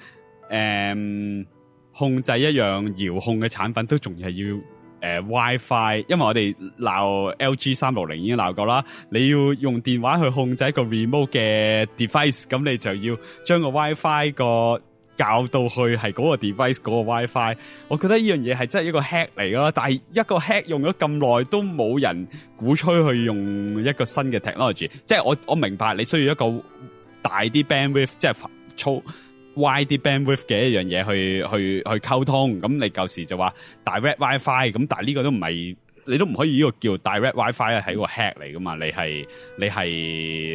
控制一樣遙控嘅產品都仲係要WiFi， 因為我哋鬧 LG 360已經鬧過啦。你要用電話去控制一個 remote 嘅 device， 咁你就要將個 WiFi 個教到去係嗰個 device 嗰個 WiFi， 我覺得呢樣嘢係真係一個 hack 嚟噶啦。但係一個 hack 用咗咁耐都冇人鼓吹去用一個新嘅 technology。即係我明白你需要一個大啲 bandwidth， 即係粗 wide 啲 bandwidth 嘅一樣嘢去溝通。咁你舊時就話 direct WiFi， 咁但係呢個都唔係，你都唔可以呢個叫 direct WiFi 係一個 hack 嚟噶嘛。你係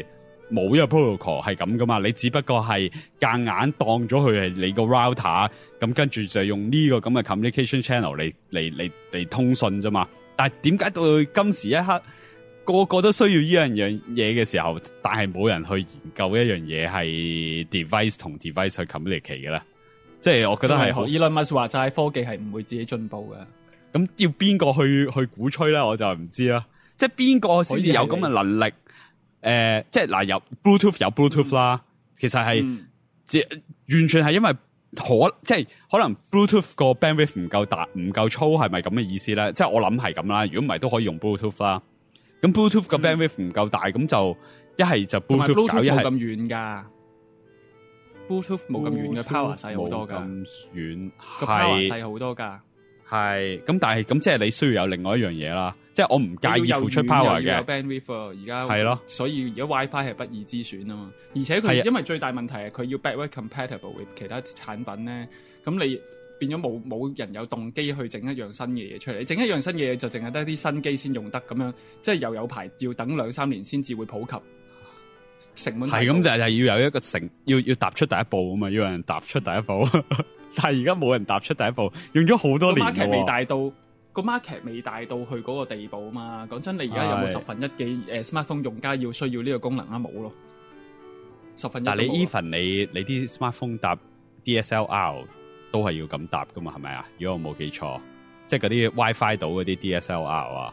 冇一個 protocol 係咁噶嘛，你只不過係夾硬當咗佢係你個 router， 咁跟住就用呢個咁嘅 communication channel 嚟通訊啫嘛。但係點解到今時一刻個個都需要呢樣嘢嘅時候，但係冇人去研究一樣嘢係 device 同 device 去 communicate 嘅咧？即係我覺得係好。 Elon Musk 話齋科技係唔會自己進步嘅。 咁要邊個去鼓吹咧？我就唔知啦。即係邊個先至有咁嘅能力？即係嗱，有 Bluetooth 有 Bluetooth 啦。其實係完全係因為即係可能 Bluetooth 個 bandwidth 唔夠大唔夠粗，係咪咁嘅意思咧？即係我諗係咁啦。如果唔係都可以用 Bluetooth 啦。咁 Bluetooth 個 bandwidth 唔夠大，咁就一係就 Bluetooth 搞一係冇咁遠噶。Bluetooth 冇咁遠嘅 power 細好多噶， 咁遠個 power 細好多噶。 係咁，但係咁即係你需要有另外一樣嘢啦。即係我唔介意付出 power 嘅。 有 bandwidth 而家係咯， 所以而家 WiFi 係不二之選啊嘛。而且佢因為最大問題係佢要 backward compatible with 其他產品咧，咁你變咗冇人有動機去整一樣新嘅嘢出嚟。你整一樣新嘅嘢就淨係得啲新機先用得咁樣，即係又有排要等2-3年先至會普及。成本係咁就係要有一個要踏出第一步啊嘛，要有人踏出第一步。但係而家冇人踏出第一步，用咗好多年喎。 個 market 未大到去嗰個地步啊嘛。講真，你而家有冇1/10嘅smartphone 用家要需要呢個功能啊？冇咯，1/10。但係你 even 你啲 smartphone 搭 DSLR 都係要咁搭噶嘛？係咪啊？如果我冇記錯，即係嗰啲 WiFi 到嗰啲 DSLR 啊。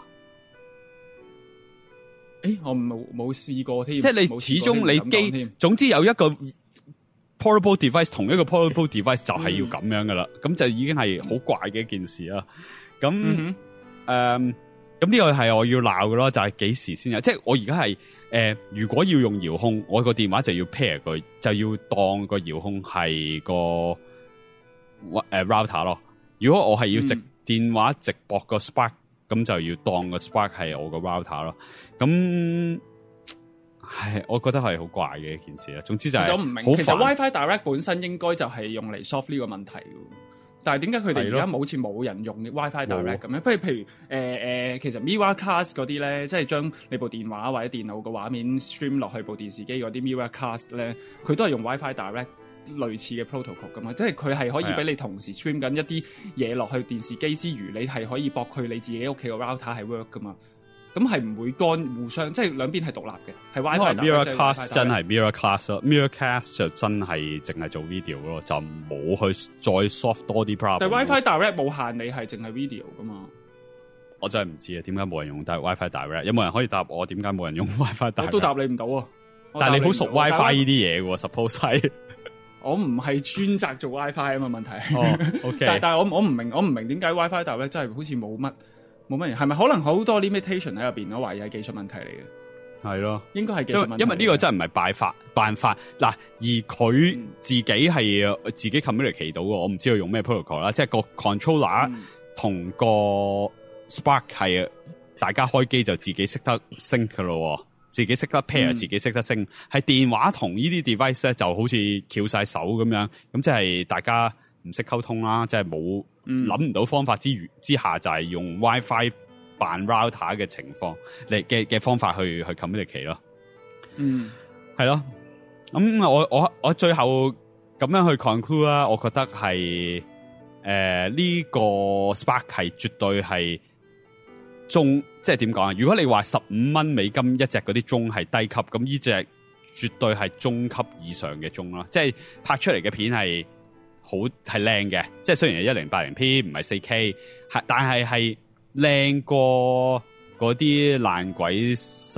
我冇試過添。 即係你始終你機，總之有一個 portable device 同一個 portable device 就係要咁樣噶啦。咁就已經係好怪嘅一件事啦。咁咁呢個係我要鬧嘅咯，就係幾時先有？即係我而家係如果要用遙控，我個電話就要 pair 佢，就要當個遙控係個router 咯。如果我係要直電話直駁個 Spark，咁就要當個 Spark 係我個 router 咯。咁係，我覺得係好怪嘅一件事啦。總之就係其實我唔明，其實 WiFi Direct 本身應該就係用嚟 solve 呢個問題嘅。但係點解佢哋而家好似冇人用 WiFi Direct 咁樣？譬如其實 Miracast 嗰啲咧，即係將你部電話或者電腦個畫面 stream 落去部電視機嗰啲 Miracast 咧，佢都係用 WiFi Direct 類似嘅 protocol 噶嘛。即係佢係可以俾你同時 stream 緊一啲嘢落去電視機之餘，你係可以駁去你自己屋企個 router 係 work 噶嘛。咁係唔會互相，即係兩邊係獨立嘅，係 WiFi。 Miracast 真係 Miracast 咯 ，Miracast 就真係淨係做 video 咯，就冇去再 soft 多啲 problem。 但 WiFi Direct 冇限你係淨係 video 噶嘛？ 我真係唔知啊，點解冇人用？但係 WiFi Direct 有冇人可以答我？點解冇人用 WiFi Direct？我都答你唔到啊！ 但係你好熟 WiFi 呢啲嘢喎 ，suppose 係。 我唔係專責做 WiFi 啊嘛，問題。 OK。 但係我唔明點解 WiFi Direct 真係好似冇乜人，係咪可能好多 limitation 喺入邊？我懷疑係技術問題嚟嘅。 係咯， 應該係技術問題。 因為呢個真係唔係辦法嗱，而佢自己係自己 communicate 到嘅，我唔知佢用咩 protocol 啦，即係個 controller 同個 Spark 係大家開機就自己識得 sync 嘅咯，自己識得 pair，自己識得 sync。係電話同呢啲 device 咧就好似翹晒手咁樣，咁即係大家唔識溝通啦，即係冇。諗唔到方法之下，就係用 WiFi 扮 router 嘅情況嘅方法去 communicate 咯。係咯。咁我最後咁樣去 conclude 啦，我覺得係呢個 Spark 係絕對係即係點講啊？如果你話$15一隻嗰啲鐘係低級，咁呢隻絕對係中級以上嘅鐘啦。即係拍出嚟嘅片係。係靚嘅，即係雖然係 1080p 唔係 4K， 但係靚過嗰啲爛鬼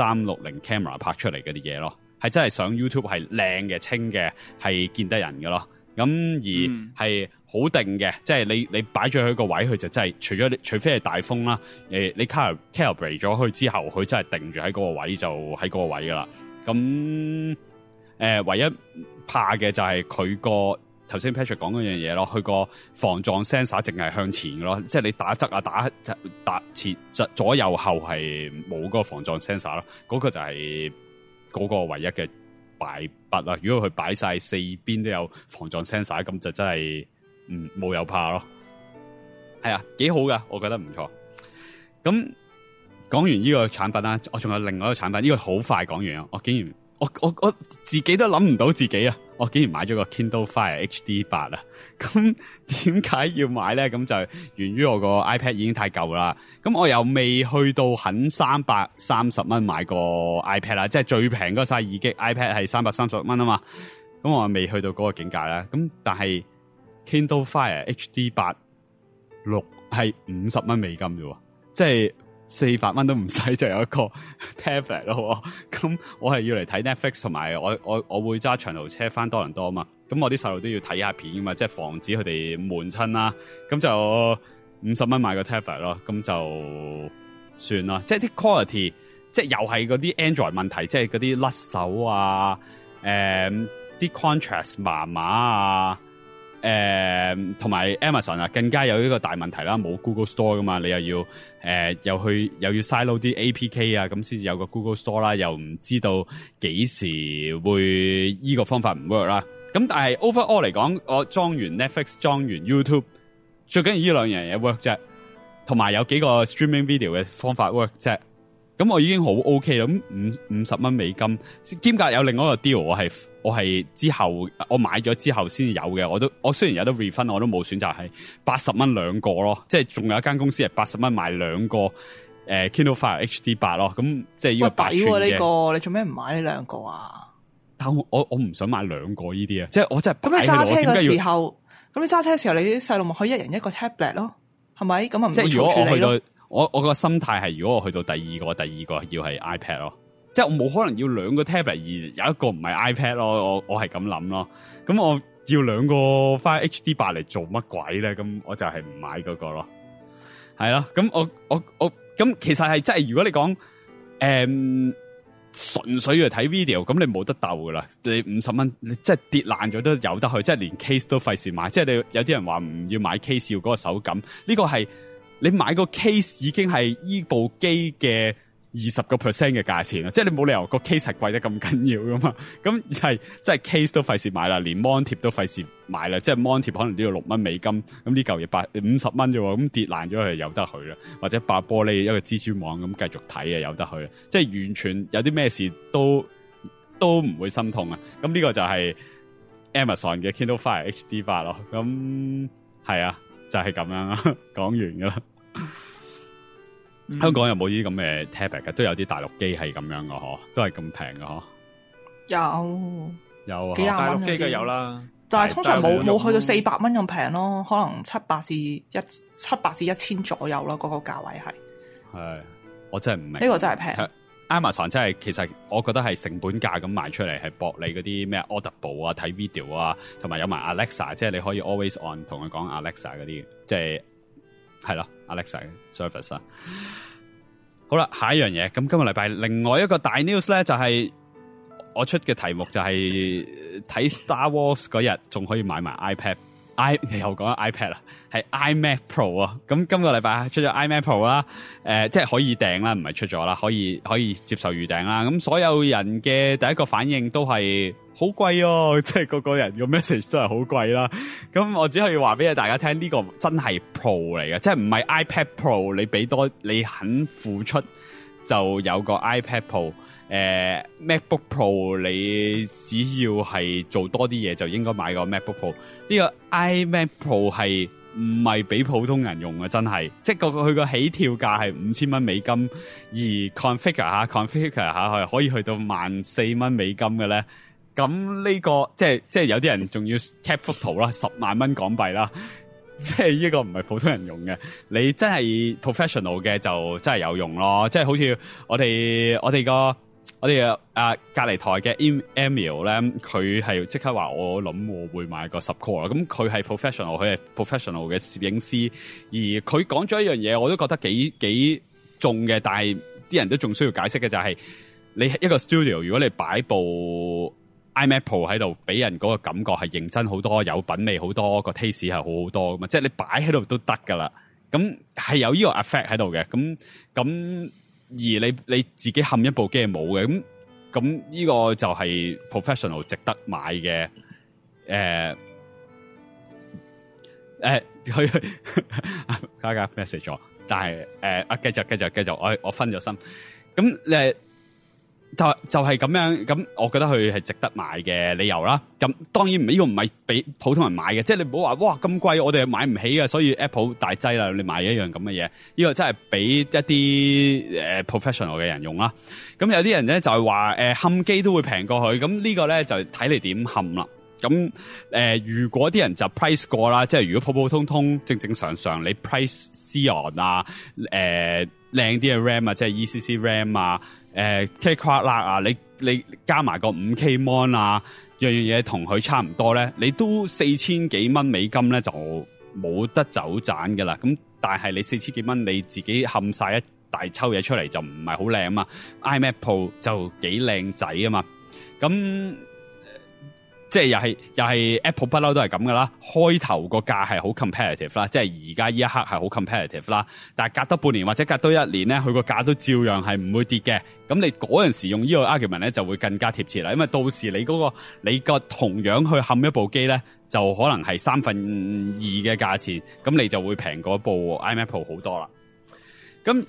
360 camera 拍出嚟嗰啲嘢咯，係真係上 YouTube 係靚嘅、清嘅，係見得人嘅咯。咁而係好定嘅，即係你擺咗佢個位，佢就真係除非係大風啦，你 calibrate 咗佢之後，佢真係定住喺嗰個位就喺嗰個位噶啦。咁唯一怕嘅就係佢個。頭先 Patrick 講嗰樣嘢咯，佢個防撞 sensor 淨係向前嘅咯，即係你打側啊、打前左右後係冇嗰個防撞 sensor 咯，嗰個就係嗰個唯一嘅敗筆啦。如果佢擺晒四邊都有防撞 sensor， 咁就真係冇有怕咯。係啊，幾好噶，我覺得唔錯。咁講完呢個產品啦，我仲有另外一個產品，呢個好快講完啊！我竟然我自己都諗唔到自己啊！我竟然買咗個 Kindle Fire HD8啊！咁點解要買咧？咁就源於我個 iPad 已經太舊啦。咁我又未去到肯330蚊買個 iPad 啦，即係最平嗰32 G iPad 係330蚊啊嘛。咁我未去到嗰個境界啦。咁但係 Kindle Fire HD8 6係50蚊美金啫，即係400蚊都唔使就有一個 tablet 咯。咁我係要嚟睇 Netflix 同埋我會揸長途車翻多倫多啊嘛。咁我啲細路都要睇下片噶嘛，即係防止佢哋悶親啦。咁就50蚊買個 tablet 咯，咁就算啦。即係啲 quality，即係又係嗰啲 Android 問題，即係嗰啲甩手啊，啲 contrast 麻麻啊。同埋 Amazon 啊，更加有呢個大問題啦，冇 Google Store 噶嘛，你又要又要 silo 啲 APK 啊，咁先至有個 Google Store 啦，又唔知道幾時會依個方法唔 work 啦。咁但係 overall 嚟講，我裝完 Netflix， 裝完 YouTube， 最緊要呢兩樣嘢 work 啫，同埋有幾個 streaming video 嘅方法 work 啫。咁我已經好 OK 啦，咁50蚊美金，兼夾有另外一個 deal，我係之後我買咗之後先有嘅，我雖然有得 refund， 我都冇選擇係80蚊兩個咯，即係仲有一間公司係80蚊買兩個Kindle Fire HD8 咯，咁即係呢個8寸嘅。呢個你做咩唔買呢兩個啊？ 但我唔想買兩個呢啲啊，即係我真係咁你揸車嘅時候，咁你揸車嘅時候，你啲細路咪可以一人一個 tablet 咯，係咪？咁啊唔會嘈住你咯。 我個心態係，如果我去到第二個要係 iPad 咯，即係我冇可能要兩個 tablet 而有一個唔係 iPad 咯，我係咁諗咯。咁我要兩個 Fire HD8 嚟做乜鬼咧？咁我就係唔買嗰個咯。係咯，咁我咁其實係真係，如果你講純粹要睇 video， 咁你冇得鬥噶啦。你50蚊，你即係跌爛咗都有得去，即係連 case 都費事買。即係你有啲人話唔要買 case， 要嗰個手感，呢個係。你買個 case 已經係依部機嘅20% 嘅價錢啦，即係你冇理由個 case 係貴得咁緊要噶嘛？咁係即係 case 都費事買啦，連 mon 貼都費事買啦，即係 mon 貼可能都要6蚊美金，咁呢嚿嘢50蚊啫喎，咁跌爛咗係由得佢啦，或者爆玻璃一個蜘蛛網咁繼續睇啊，由得佢啦，即係完全有啲咩事都唔會心痛啊！咁呢個就係 Amazon 嘅 Kindle Fire HD8 咯，咁係啊。就係咁樣啦，講完噶啦。香港有冇呢啲咁嘅 tablet 嘅？都有啲大陸機係咁樣噶嗬，都係咁平噶嗬。有啊， 幾廿蚊大陸機嘅有啦， 但係通常冇去到400蚊咁平咯，可能700至1000左右咯，嗰個價位係。 係，我真係唔明。 呢個真係平。 Amazon 真係，其實我覺得係成本價咁賣出嚟，係博你嗰啲咩 Audible 啊、睇 video 啊，同埋有埋 Alexa， 即係你可以 always on 同佢講 Alexa 嗰啲，即係咯 Alexa 嘅 service 啊。好啦，下一樣嘢，咁今個禮拜另外一個大 news 咧，就係我出嘅題目就係睇 Star Wars 嗰日仲可以買埋 iPad。你又講 iPad 啦，係 iMac Pro 啊！咁今個禮拜出咗 iMac Pro 啦，即係可以訂啦，唔係出咗啦，可以接受預訂啦。咁所有人嘅第一個反應都係好貴哦，即係個人個 message 真係好貴啦。咁我只可以話俾大家聽，呢個真係 Pro 嚟嘅，即係唔係 iPad Pro，你肯付出就有個 iPad Pro。MacBook Pro 你只要係做多啲嘢就應該買個 MacBook Pro。呢個 iMac Pro 係唔係俾普通人用嘅？真係，即係佢個起跳價係5000蚊美金，而 configure 下係可以去到14,000蚊美金嘅咧。咁呢個即係有啲人仲要 cap 幅圖啦，10萬蚊港幣啦。即係呢個唔係普通人用嘅，你真係 professional 嘅就真係有用咯。即係好似我哋隔離台嘅 Emil 咧，佢係即刻話我諗我會買個10 core 啦。咁佢係 professional 嘅攝影師，而佢講咗一樣嘢，我都覺得幾重嘅。但係啲人都仲需要解釋嘅就係，你一個 studio 如果你擺部 iMac Pro 喺度，俾人嗰個感覺係認真好多，有品味好多，個 taste 係好好多噶嘛。即係你擺喺度都得噶啦。咁係有呢個 effect 喺度嘅。咁而你自己冚一部機係冇嘅。咁呢個就係 professional 值得買嘅。佢加 message 咗，但係繼續，我分咗心。咁就係咁樣，咁我覺得佢係值得買嘅理由啦。咁當然呢個唔係俾普通人買嘅，即係你唔好話哇咁貴，我哋係買唔起嘅，所以 Apple 大劑啦，你買一樣咁嘅嘢。呢個真係俾一啲professional 嘅人用啦。咁有啲人咧就係話冚機都會平過佢，咁呢個咧就睇你點冚啦。咁如果啲人就 price 過啦，即係如果普普通通正正常常你 price Xeon 啊，靚啲嘅 RAM 啊，即係 ECC RAM 啊，K Quad 啊，你加埋個 5K Mon 啊，樣嘢同佢差唔多咧，你都4000幾蚊美金咧就冇得走盞㗎啦。咁但係你4000幾蚊你自己冚晒一大抽嘢出嚟就唔係好靚啊嘛。iMac Pro 就幾靚仔啊嘛。咁即係又係 Apple 不嬲都係咁噶啦，開頭個價係好 competitive 啦，即係而家呢一刻係好 competitive 啦，但係隔得半年或者隔多一年咧，佢個價都照樣係唔會跌嘅。咁你嗰陣時用呢個 argument 咧就會更加貼切啦，因為到時你個同樣去冚一部機咧，就可能係2/3嘅價錢，咁你就會平過部 iMac Pro 好多啦。咁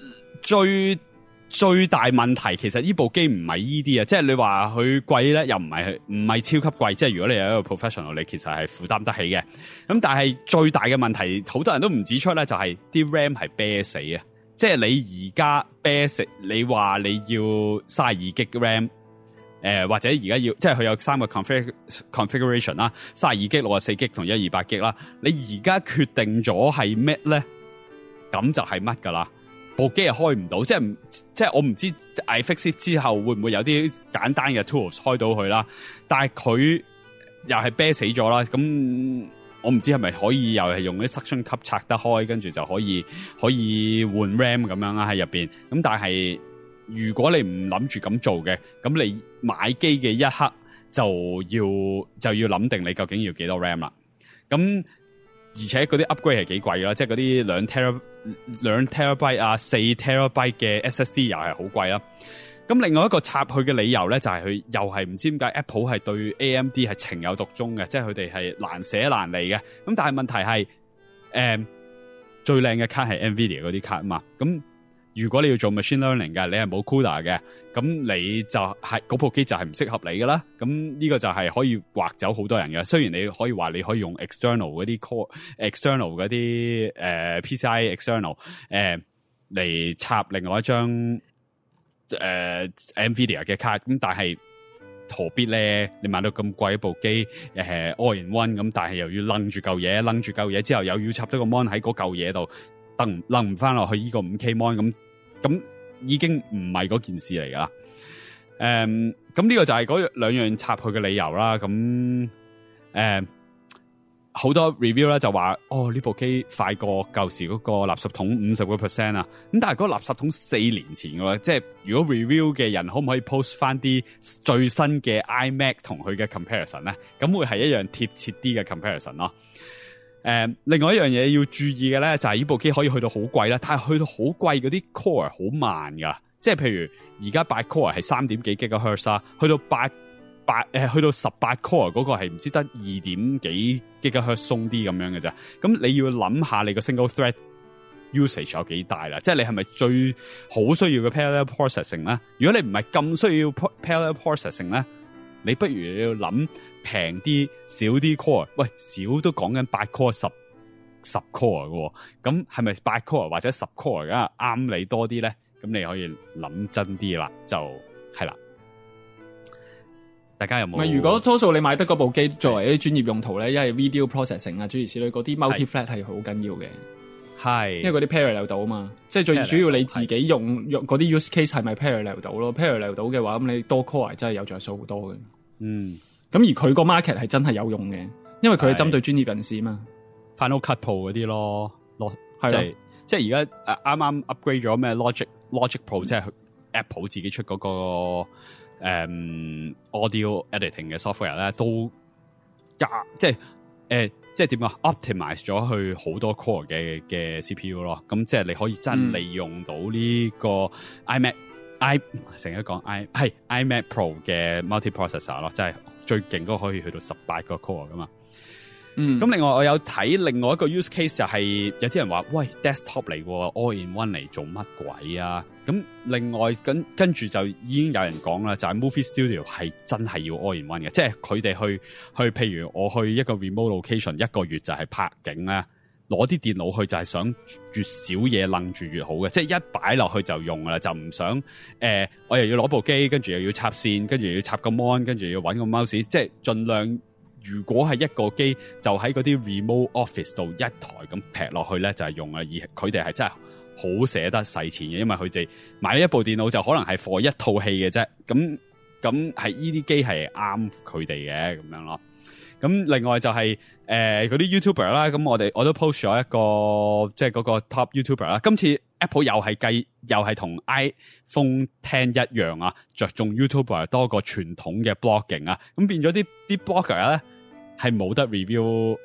最大問題其實呢部機唔係呢啲啊，即係你話佢貴咧，又唔係超級貴，即係如果你有一個 professional，你其實係負擔得起嘅。咁但係最大嘅問題，好多人都唔指出咧，就係啲 RAM 係啤死啊！即係你而家啤死，你話你要32GB RAM，或者而家要即係佢有3個 configuration 啦，32GB、64GB 同128GB啦。你而家決定咗係咩咧？咁就係乜噶啦？部機係開唔到，即係我唔知 iFixit 之後會唔會有啲簡單嘅 tools 開到佢啦，但係佢又係啤死咗啦。咁我唔知係咪可以又係用啲 suction 級拆得開，跟住就可以換 RAM 咁樣啦喺入邊。咁但係如果你唔諗住咁做嘅，咁你買機嘅一刻就要諗定你究竟要幾多 RAM 啦。咁而且嗰啲 upgrade 係幾貴啦，即係嗰啲2 TB 啊4 TB 嘅 SSD 又係好貴啦。咁另外一個插佢嘅理由咧，就係佢又係唔知點解 Apple 係對 AMD 係情有獨鍾嘅，即係佢哋係難捨難離嘅。咁但係問題係最靚嘅卡係 NVIDIA 嗰啲卡啊嘛。咁如果你要做 machine learning 嘅，你係冇 CUDA 嘅，咁你就係嗰部機就係唔適合你噶啦。咁呢個就係可以劃走好多人嘅。雖然你可以話你可以用 external 嗰啲 core、external 嗰啲PCI external 嚟插另外一張NVIDIA 嘅卡，咁但係何必咧？你買到咁貴一部機all in one 咁，但係又要擸住嚿嘢之後又要插咗個 mon 喺嗰嚿嘢度，擸唔翻落去呢個 5K mon 咁已經唔係嗰件事嚟噶啦。咁呢個就係嗰兩樣插佢嘅理由啦。咁好多 review 咧就話呢部機快過舊時嗰個垃圾桶50%啊。咁但係嗰個垃圾桶4年前嘅，即係如果 review 嘅人可唔可以 post 翻啲最新嘅 iMac 同佢嘅 comparison 咧？咁會係一樣貼切啲嘅 comparison 咯。另外一樣嘢要注意嘅咧，就係呢部機可以去到好貴啦，但係去到好貴嗰啲 core 好慢噶，即係譬如而家8 core 係3點幾 GHz 啦，去到去到18 core 嗰個係唔知得2點幾 GHz 鬆啲咁樣嘅咋。咁你要諗下你個 single thread usage 有幾大啦，即係你係咪最好需要嘅 parallel processing 咧？如果你唔係咁需要 parallel processing 咧，你不如你要諗平啲少啲 core， 喂，少都講緊8 core 10 core 嘅，咁係咪8 core 或者10 core 啊啱你多啲咧？咁你可以諗真啲啦，就係啦。大家有冇？ 如果多數你買得嗰部機作為一啲專業用途咧，因為 video processing 啊諸如此類嗰啲 multi thread 係好緊要嘅，係因為嗰啲 parallel 到啊嘛，即係最主要你自己用嗰啲 use case 係咪 parallel 到咯？parallel 到嘅話，咁你多 core 真係有着數好多嘅。咁而佢個 market 係真係有用嘅，因為佢係針對專業人士嘛。 Final Cut Pro 嗰啲咯，即係而家啱啱 upgrade 咗咩 Logic Pro，即係 Apple 自己出嗰個audio editing 嘅 software 咧，都即係點啊 optimize 咗去好多 core 嘅 CPU 咯。咁即係你可以真利用到呢個 成日講 iMac Pro 嘅 multi processor 咯，即係最勁都可以去到18個 core 噶嘛。 咁另外我有睇另外一個 use case 就係有啲人話喂 desktop 嚟喎 all in one 嚟做乜鬼啊？咁另外跟住就已經有人講啦，就係 movie studio 係真係要 all in one 嘅，即係佢哋去譬如我去一個 remote location 一個月就係拍景咧，攞啲電腦去就係想越少嘢楞住越好嘅，即係一擺落去就用啦，就唔想我又要攞部機，跟住又要插線，跟住又要插個 mon， 跟住要搵個 mouse， 即係盡量。如果係一個機，就喺嗰啲 remote office 度一台咁劈落去咧，就係用啦。而佢哋係真係好捨得使錢嘅，因為佢哋買一部電腦就可能係 for 一套戲嘅啫。咁係呢啲機係啱佢哋嘅咁樣咯。咁另外就係嗰啲 YouTuber 啦，咁我都 post 咗一個即係嗰個 top YouTuber 啦。今次 Apple 又係同 iPhone X 一樣啊，着重 YouTuber 多過傳統嘅 blogging 啊。咁變咗啲 blogger 咧。係冇得 review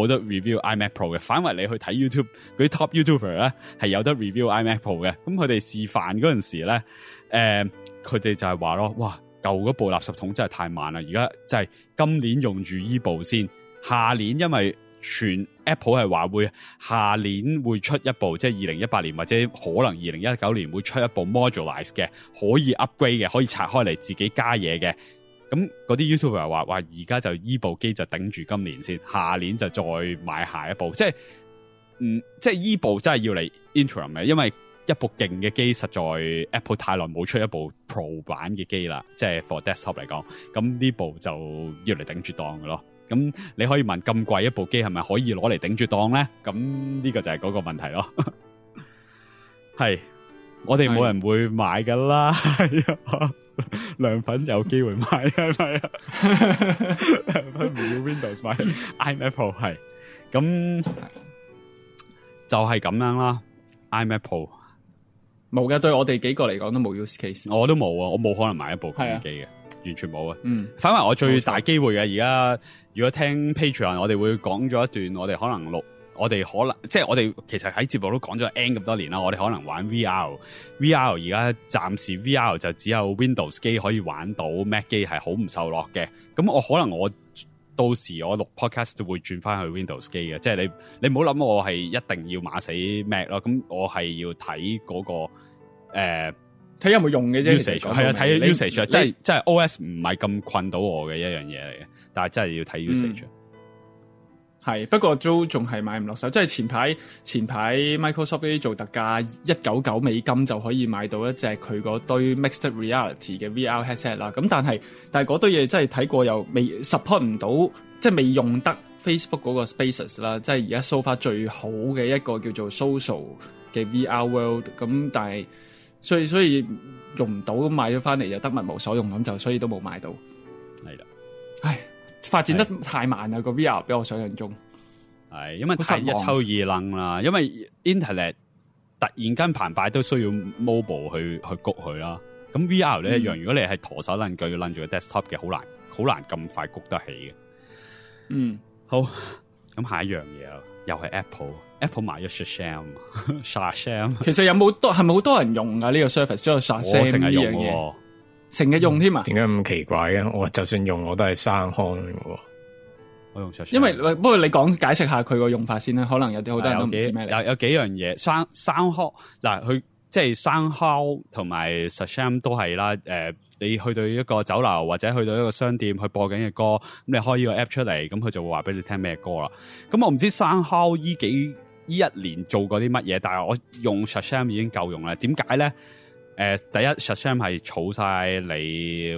iMac Pro 嘅，反為你去睇 YouTube 嗰啲 top YouTuber 咧，係有得 review iMac Pro 嘅。咁佢哋示範嗰陣時咧，佢哋就係話咯，哇，舊嗰部垃圾桶真係太慢啦！而家就係今年用住依部先，下年因為全 Apple 係話會下年會出一部，即係2018年或者可能2019年會出一部 modularize 嘅，可以 upgrade 嘅，可以拆開嚟自己加嘢嘅。咁嗰啲 YouTuber 話而家就依部機就頂住今年先，下年就再買下一部，即係依部真係要嚟 interim 嘅，因為一部勁嘅機實在 Apple 太耐冇出一部 Pro 版嘅機啦，即係 for desktop 嚟講，咁呢部就要嚟頂住檔嘅咯。咁你可以問咁貴一部機係咪可以攞嚟頂住檔咧？咁呢個就係嗰個問題咯。係，我哋冇人會買噶啦。係啊。涼粉有機會買係咪啊？涼粉唔要 Windows 買 iMac Pro 係，咁就係咁樣啦。iMac Pro 冇嘅，對我哋幾個嚟講都冇 use case。我都冇啊，我冇可能買一部咁嘅機嘅，完全冇啊。反為我最大機會嘅而家，如果聽 Patreon， 我哋會講咗一段，我哋可能即係我哋其實喺節目都講咗 N 咁多年啦，我哋可能玩 VR 而家暫時 VR 就只有 Windows 機可以玩到 Mac 機係好唔受落嘅。咁我到時我錄 podcast 都會轉翻去 Windows 機嘅，即係你唔好諗我係一定要碼死 Mac 咯。咁我係要睇嗰個睇有冇用嘅啫。 usage 係啊，睇 usage 即係 OS 唔係咁困到我嘅一樣嘢嚟嘅，但係真係要睇 usage。 係，不過都仲係買唔落手，即係前排 Microsoft 啲做特價$199就可以買到一隻佢嗰堆 Mixed Reality 嘅 VR headset 啦。咁但係嗰堆嘢真係睇過又未 support 唔到，即係未用得 Facebook 嗰個 Spaces 啦。即係而家 so far 最好嘅一個叫做 Social 嘅 VR World。咁但係所以用唔到，咁買咗翻嚟又得物無所用，咁就所以都冇買到。係啦，唉。發展得太慢啦，個 VR 比我想象中係，因為太一抽二楞啦。因為 Internet 突然間澎湃，都需要 mobile 去谷佢啦。咁 VR 呢一樣，如果你係陀手攆腳要攆住個 desktop 嘅，好難咁快谷得起嘅。好，咁下一樣嘢啊，又係 Apple 買咗 Shazam。其實係咪好多人用啊？呢個 service 即係 Shazam 我成日用嘅。成日用添啊？ 點解咁奇怪嘅？我就算用我都係生康嘅。 我用 Shazam。 因為不過你解釋下佢個用法先啦，可能有啲好多人都唔知咩嚟。 有幾樣嘢，生康嗱，佢即係生康同埋 Shazam 都係啦。你去到一個酒樓或者去到一個商店去播緊嘅歌，咁你開呢個 app 出嚟，咁佢就會話俾你聽咩歌啦。咁我唔知生康呢一年做過啲乜嘢，但係我用 Shazam 已經夠用啦。點解咧？第一 Shazam 係儲晒你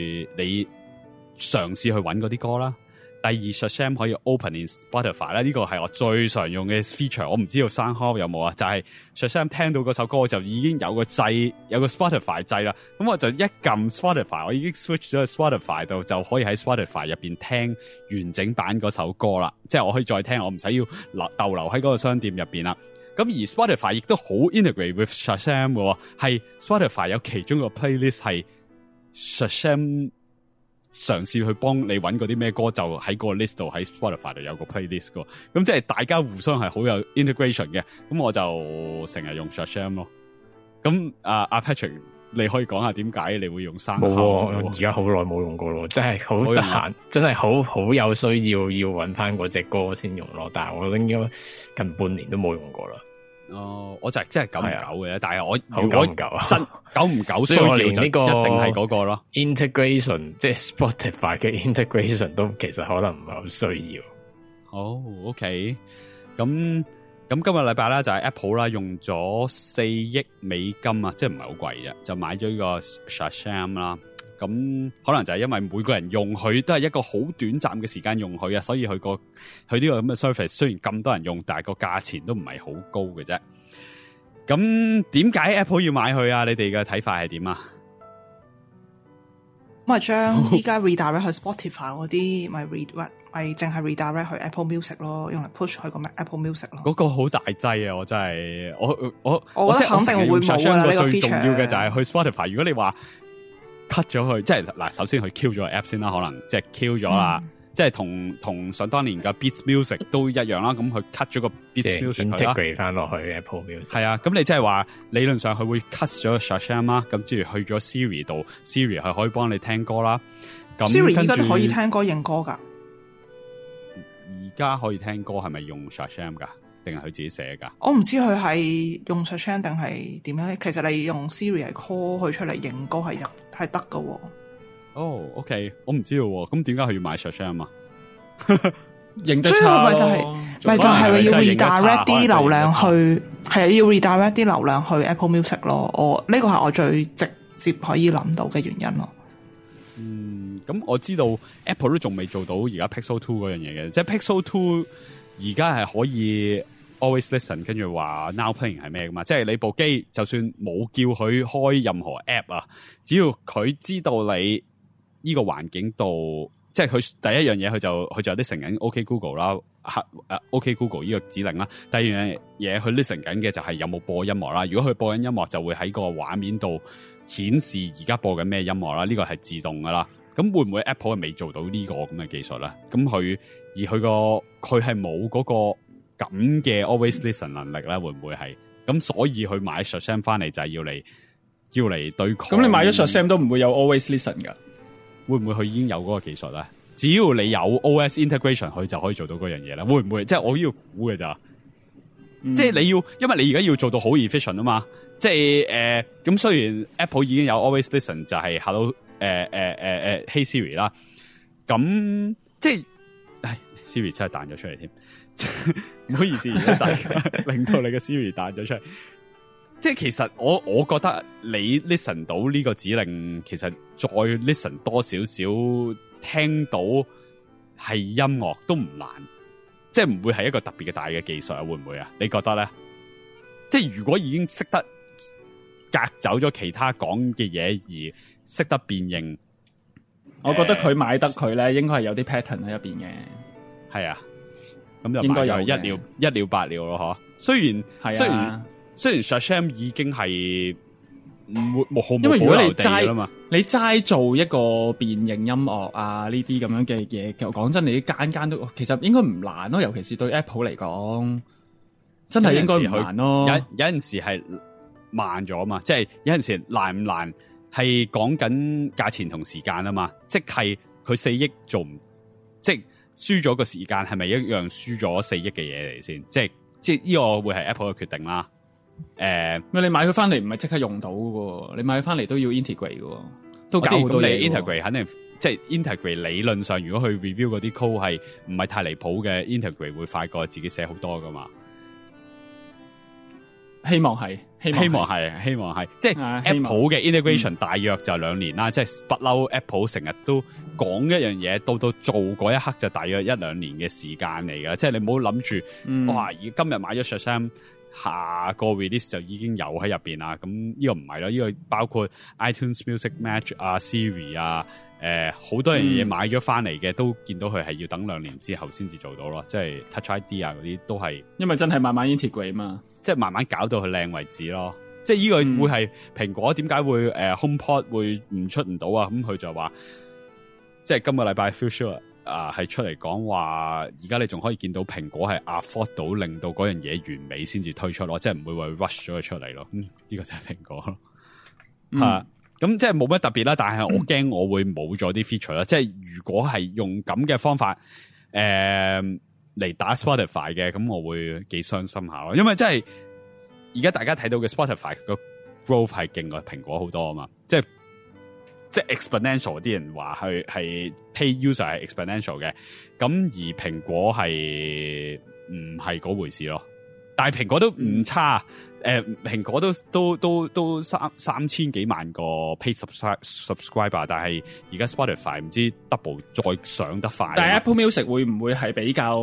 嘗試去揾嗰啲歌啦。第二 Shazam 可以 open in Spotify 啦，呢個係我最常用嘅 feature。我唔知道SoundCloud有冇啊？就係 Shazam 聽到嗰首歌就已經有個掣，有個 Spotify 掣啦。咁我就一撳 Spotify， 我已經 switch 咗去 Spotify 度，就可以喺 Spotify 入邊聽完整版嗰首歌啦。即係我可以再聽，我唔使要逗留喺嗰個商店入邊啦。咁而 Spotify 亦都好 integrate with Shazam 嘅，係 Spotify 有其中個 playlist 係 Shazam 嘗試去幫你揾嗰啲咩歌，就喺個 list 度，喺 Spotify 度有個 playlist 嘅。咁即係大家互相係好有 integration 嘅。咁我就成日用 Shazam 咯。咁阿 Patrick， 你可以講下點解你會用生冇烤？ 而家好耐冇用過咯，真係好得閒，真係好有需要揾翻嗰隻歌先用咯。但係我應該近半年都冇用過啦。 哦，我就係真係久唔久嘅，但係我好久唔久啊， 真久唔久需要就一定係嗰個咯。 integration 即係 Spotify 嘅 integration 都其實可能唔係好需要。 哦 ，OK， 咁今個禮拜咧就係 Apple 啦，用咗4億美金啊，即係唔係好貴啫，就買咗呢個 Shazam 啦。咁可能就係因為每個人用佢都係一個好短暫嘅時間用佢啊，所以佢呢個咁嘅 service 雖然咁多人用，但係個價錢都唔係好高嘅啫。咁點解 Apple 要買佢啊？你哋嘅睇法係點啊？ 咁啊，將依家 redirect 去 Spotify 嗰啲，咪淨係 redirect 去 Apple Music 咯，用嚟 push 去個 Apple Music 咯。 嗰個好大劑啊！我真係我覺得肯定會冇啦。呢個 feature 最重要嘅就係去 Spotify。如果你話 cut 咗佢，即係嗱，首先佢 Q 咗個 app 先啦，可能即係 Q 咗啦，即係同想當年嘅 Beats Music 都一樣啦。咁佢 cut 咗個 Beats Music 佢啦 ，integrate 翻落去 Apple Music。 係啊，咁你即係話理論上佢會 cut 咗個 Shazam 啦，咁之後去咗 Siri 度 ，Siri 係可以幫你聽歌啦。咁 Siri 依家都可以聽歌認歌噶。 而家可以聽歌係咪用 Shazam 噶？定係佢自己寫噶？ 我唔知佢係用 Shazam 定係點樣。其實你用 Siri 係 call 佢出嚟認歌係得噶。 哦 ，OK， 我唔知道喎。咁點解佢要買 Shazam 啊？ 認得差咯， 咪就係要 redirect 啲流量去，係要 redirect 啲流量去 Apple Music 咯。我呢個係我最直接可以諗到嘅原因咯。 咁我知道 Apple 都仲未做到而家 Pixel 2嗰樣嘢嘅，即係 Pixel 2而家係可以 always listen， 跟住話 now playing 係咩噶嘛？即係你部機就算冇叫佢開任何 app 啊，只要佢知道你呢個環境度，即係佢第一樣嘢佢就有啲成緊 OK Google 啦，OK Google 呢個指令啦。第二樣嘢佢 listen 緊嘅就係有冇播音樂啦。如果佢播緊音樂，就會喺個畫面度顯示而家播緊咩音樂啦。呢個係自動噶啦。咁會唔會 Apple 係未做到呢個咁嘅技術咧？咁佢係冇嗰個咁嘅 always listen 能力咧？會唔會係？咁所以佢買 Shazam 翻嚟就係要嚟對抗。 咁你買咗 Shazam 都唔會有 always listen 噶？ 會唔會佢已經有嗰個技術咧？只要你有 OS integration，佢就可以做到嗰樣嘢啦。會唔會？即係我要估嘅咋？即係你要，因為你而家要做到好 efficient 啊嘛。即係咁雖然 Apple 已經有 always listen，就係 Hello。Hey Siri 啦，咁即係，Siri 真係彈咗出嚟添，唔好意思，而家令到你嘅 Siri 彈咗出嚟。即係其實我覺得你 listen 到呢個指令，其實再 listen 多少少聽到係音樂都唔難，即係唔會係一個特別嘅大嘅技術啊？會唔會啊？你覺得咧？即係如果已經識得隔走咗其他講嘅嘢而識得辨認， 我覺得佢買得佢咧，應該係有啲 pattern 喺入邊嘅。 係啊，咁就應該有一了百了咯，嗬。雖然 Shazam 已經係冇因為如果你齋做一個辨認音樂啊呢啲咁樣嘅嘢，講真，你間都其實應該唔難咯，尤其是對 Apple 嚟講，真係應該唔難咯。 有陣時係慢咗嘛，即係有陣時難唔難？係講緊價錢同時間啊嘛，即係佢4億做唔，即係輸咗個時間，係咪一樣輸咗4億嘅嘢嚟先？即係呢個會係 Apple 嘅決定啦。 你買佢翻嚟唔係即刻用到嘅，你買佢翻嚟都要 integrate 嘅，都搞好多嘢。 你 integrate 肯定即係 integrate 理論上，如果去 review 嗰啲 code 係唔係太離譜嘅 integrate 會快過自己寫好多噶嘛。 希望係， 即係 Apple 嘅 integration 大約就2年啦，即係不嬲 Apple 成日都講一樣嘢，到做嗰一刻就大約1-2年嘅時間嚟噶，即係你唔好諗住，哇！今日買咗 Shazam， 下個 release 就已經有喺入邊啦，咁呢個唔係咯，呢個包括 iTunes Music Match 啊、Siri 啊，好多樣嘢買咗翻嚟嘅，都見到佢係要等2年之後先至做到咯，即係 Touch ID 啊嗰啲都係，因為真係慢慢 integrate 嘛。 即係慢慢搞到佢靚為止咯，即係呢個會係蘋果點解會HomePod 會唔到啊？咁佢就話，即係今個禮拜 Future 係出嚟講話，而家你仲可以見到蘋果係 afford 到令到嗰樣嘢完美先至推出咯，即係唔會話 rush 咗佢出嚟咯。呢個就係蘋果咯。 咁即係冇乜特別啦，但係我驚我會冇咗啲 feature 啦。即係如果係用咁嘅方法嚟打 Spotify 嘅，咁我會幾傷心下咯。因為真係而家大家睇到嘅 Spotify 個 growth 係勁過蘋果好多啊嘛，即係 exponential， 啲人話係 pay user 係 exponential 嘅，咁而蘋果係唔係嗰回事咯。但係蘋果都唔差，蘋果都三千幾萬個 paid subscriber， 但係而家 Spotify 唔知 double 再上得快。 但係 Apple Music 會唔會係比較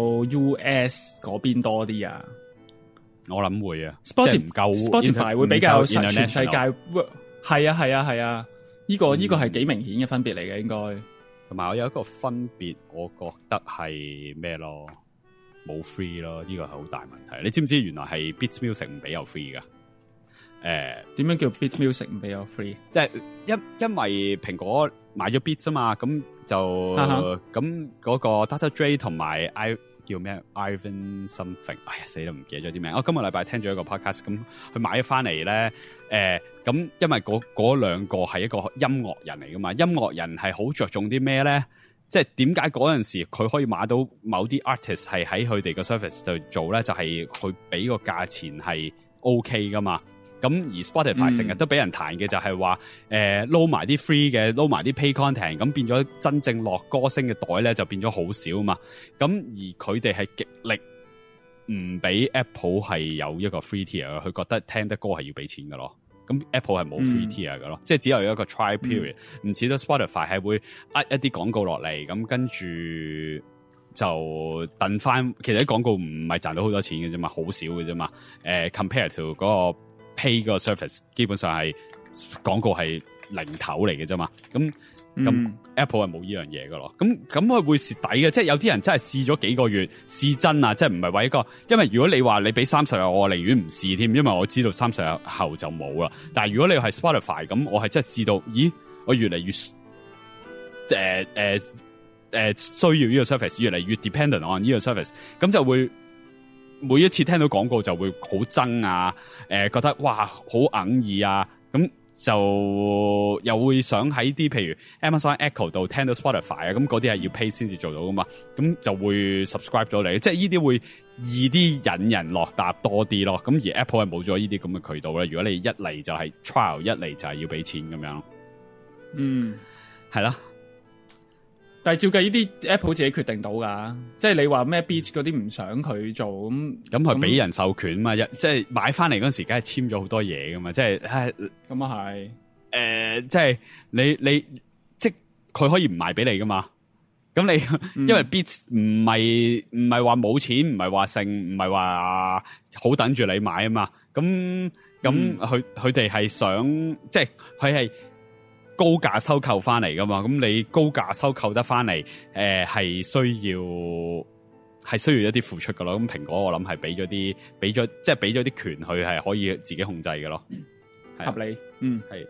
US 嗰邊多啲啊？ 我諗會啊， Spotify 會比較全世界，係啊，呢個係幾明顯嘅分別嚟嘅應該。 同埋我有一個分別，我覺得係咩咯？冇 free 咯，呢個係好大問題。你知唔知原來係 Beats Music 唔俾有 free 噶？ 點樣叫 Beats Music 唔俾有 free？ 即係因為蘋果買咗 Beats 啊嘛，咁就咁嗰個 Dr. Dre 同埋叫咩 Ivan something， 哎呀死都唔記得咗啲名。我今個禮拜聽咗一個 podcast， 咁佢買咗翻嚟咧，咁因為嗰兩個係一個音樂人嚟噶嘛，音樂人係好着重啲咩咧？即係點解嗰陣時佢可以買到某啲 artist 係喺佢哋個 service 度做咧？就係佢俾個價錢係 OK 噶嘛。咁而 Spotify 成日都俾人彈嘅就係話撈埋啲 free 嘅，撈埋啲 pay content， 咁變咗真正落歌星嘅袋咧就變咗好少啊嘛。咁而佢哋係極力唔俾 Apple 係有一個 free tier， 佢覺得聽得歌係要俾錢噶咯。咁 Apple 係冇 free tier 嘅咯，即係只有一個 try period，唔似得 Spotify 係會一啲廣告落嚟，咁跟住就等翻。其實啲廣告唔係賺到好多錢嘅啫嘛，好少嘅啫嘛。compare to 嗰個 pay 嗰個 service， 基本上係廣告係零頭嚟嘅啫嘛。咁 Apple 係冇呢樣嘢嘅咯，咁佢會蝕底嘅，即係有啲人真係試咗幾個月試真啊，即係唔係話一個，因為如果你話你俾30日，我寧願唔試添，因為我知道30日後就冇啦。但係如果你係 Spotify 咁，我係真係試到，咦，我越嚟越需要呢個 service， 越嚟越 dependent on 呢個 service， 咁就會每一次聽到廣告就會好憎啊，覺得哇好哽耳啊，咁。就又會想喺啲譬如 Amazon Echo 度聽到 Spotify 啊，咁嗰啲係要 pay 先至做到噶嘛，咁就會 subscribe 咗你，即係呢啲會易啲引人落搭多啲咯。咁而 Apple 係冇咗呢啲咁嘅渠道咧。如果你一嚟就係 trial， 一嚟就係要俾錢咁樣，係啦。 但係照計呢啲 Apple 自己決定到噶，即係你話咩 Beats 嗰啲唔想佢做咁佢俾人授權嘛，即係買翻嚟嗰陣時，梗係簽咗好多嘢噶嘛，即係咁啊係， 即係你即係佢可以唔賣俾你噶嘛，咁你因為 Beats 唔係話冇錢，唔係話剩，唔係話好等住你買啊嘛，咁佢哋係想即係佢係。高價收購翻嚟噶嘛？咁你高價收購得翻嚟，係需要一啲付出噶咯。咁蘋果我諗係俾咗啲權，佢係可以自己控制嘅咯。 合理， 係。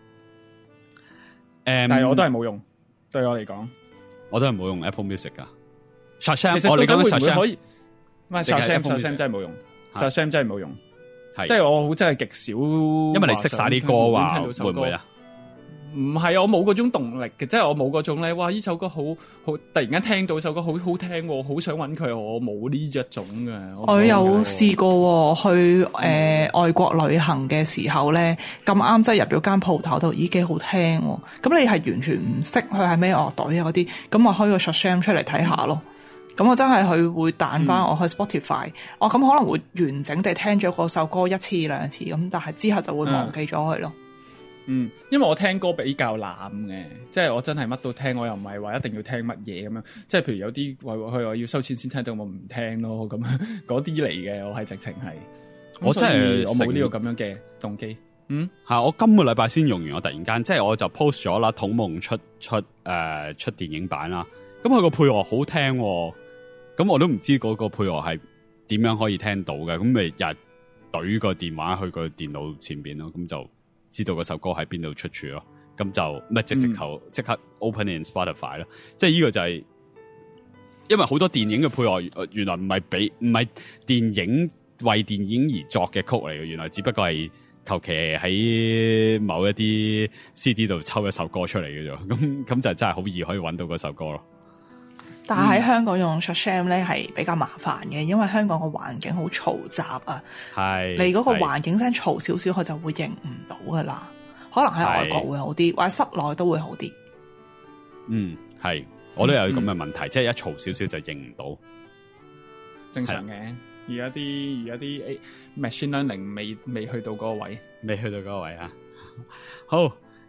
但係我都係冇用，對我嚟講， 我都係冇用 Apple Music 噶。 其實到底會唔會可以？唔係 Shazam 真係冇用 ，Shazam 真係冇用。即係我真係極少， 因為你識晒啲歌話，會唔會啊？ 唔係，我冇嗰種動力嘅，即係我冇嗰種咧。哇！呢首歌好突然間聽到首歌好好聽，好想揾佢。我冇呢一種嘅。 我有試過去外國旅行嘅時候咧，咁啱即係入咗間鋪頭度，咦幾好聽。咁你係完全唔識佢係咩樂隊啊嗰啲，咁我開個 Shazam 出嚟睇下咯。咁我真係佢會彈翻我去 Spotify，咁可能會完整地聽咗嗰首歌一次兩次咁，但係之後就會忘記咗佢咯。 因為我聽歌比較濫嘅，即係我真係乜都聽，我又唔係話一定要聽乜嘢咁樣。即係譬如有啲話要收錢先聽到，我唔聽咯咁嗰啲嚟嘅。我係直情係，我真係我冇呢個咁樣嘅動機。 我今個禮拜先用完，我突然間即係我就 post 咗啦，統夢出電影版啦。咁佢個配樂好聽，咁我都唔知嗰個配樂係點樣可以聽到嘅。咁咪日懟個電話去個電腦前邊咯，咁就知道嗰首歌喺邊度出處咯，咁就咪直頭即刻 open in Spotify 咯。即係呢個就係因為好多電影嘅配樂原來唔係電影為電影而作嘅曲嚟嘅，原來只不過係求其喺某一啲 CD 度抽一首歌出嚟嘅啫，咁就真係好易可以揾到嗰首歌咯。 但係喺香港用 ShazAm 咧係比較麻煩嘅，因為香港個環境好嘈雜啊。 係你嗰個環境聲嘈少少，佢就會認唔到噶啦。可能喺外國會好啲，或者室內都會好啲。 嗯，係，我都有咁嘅問題，即係一嘈少少就認唔到。 正常嘅。而家啲 machine learning 未去到嗰個位， 未去到嗰個位啊。好，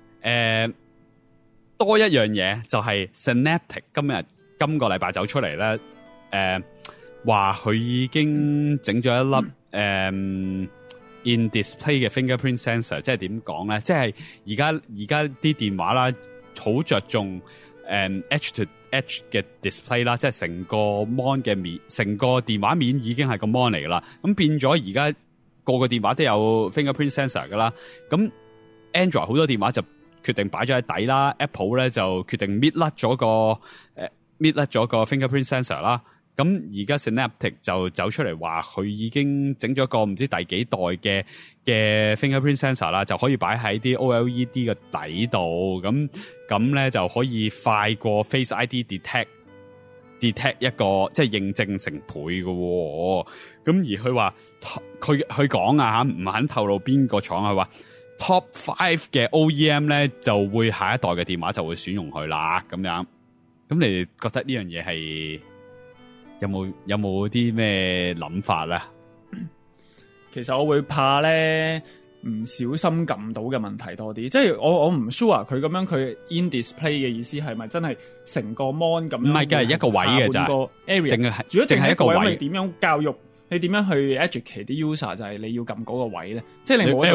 多一樣嘢就係 Synaptic 今個禮拜走出嚟咧，話佢已經整咗一粒in display 嘅 fingerprint sensor，即係點講咧？即係而家啲電話啦，好着重edge to edge 嘅 display 啦，即係成個 mon 嘅面，成個電話面已經係個 mon 嚟噶啦。咁變咗而家個電話都有 fingerprint sensor 噶啦。咁 Android 好多電話就決定擺咗喺底啦 ，Apple 咧就決定搣甩咗個 fingerprint sensor 啦。咁而家 Synaptic 就走出嚟話佢已經整咗個唔知第幾代嘅 fingerprint sensor 啦，就可以擺喺啲 OLED 嘅底度，咁咧就可以快過 Face ID detect 一個即係認證成倍嘅喎。咁而佢話佢講啊嚇，唔肯透露邊個廠，佢話 Top 5嘅 OEM 咧就會下一代嘅電話就會選用佢啦，咁樣。咁你哋覺得呢樣嘢係有冇啲咩諗法咧？ 其實我會怕咧唔小心撳到嘅問題多啲，即係我唔 sure 佢咁樣佢 in display 嘅意思係咪真係成個 mon 咁樣？唔係嘅， 一個位嘅咋， 個 area，如果淨係一個位，你點樣教育？你點樣去 educate 啲 user 就係你要撳嗰個位咧？即係你冇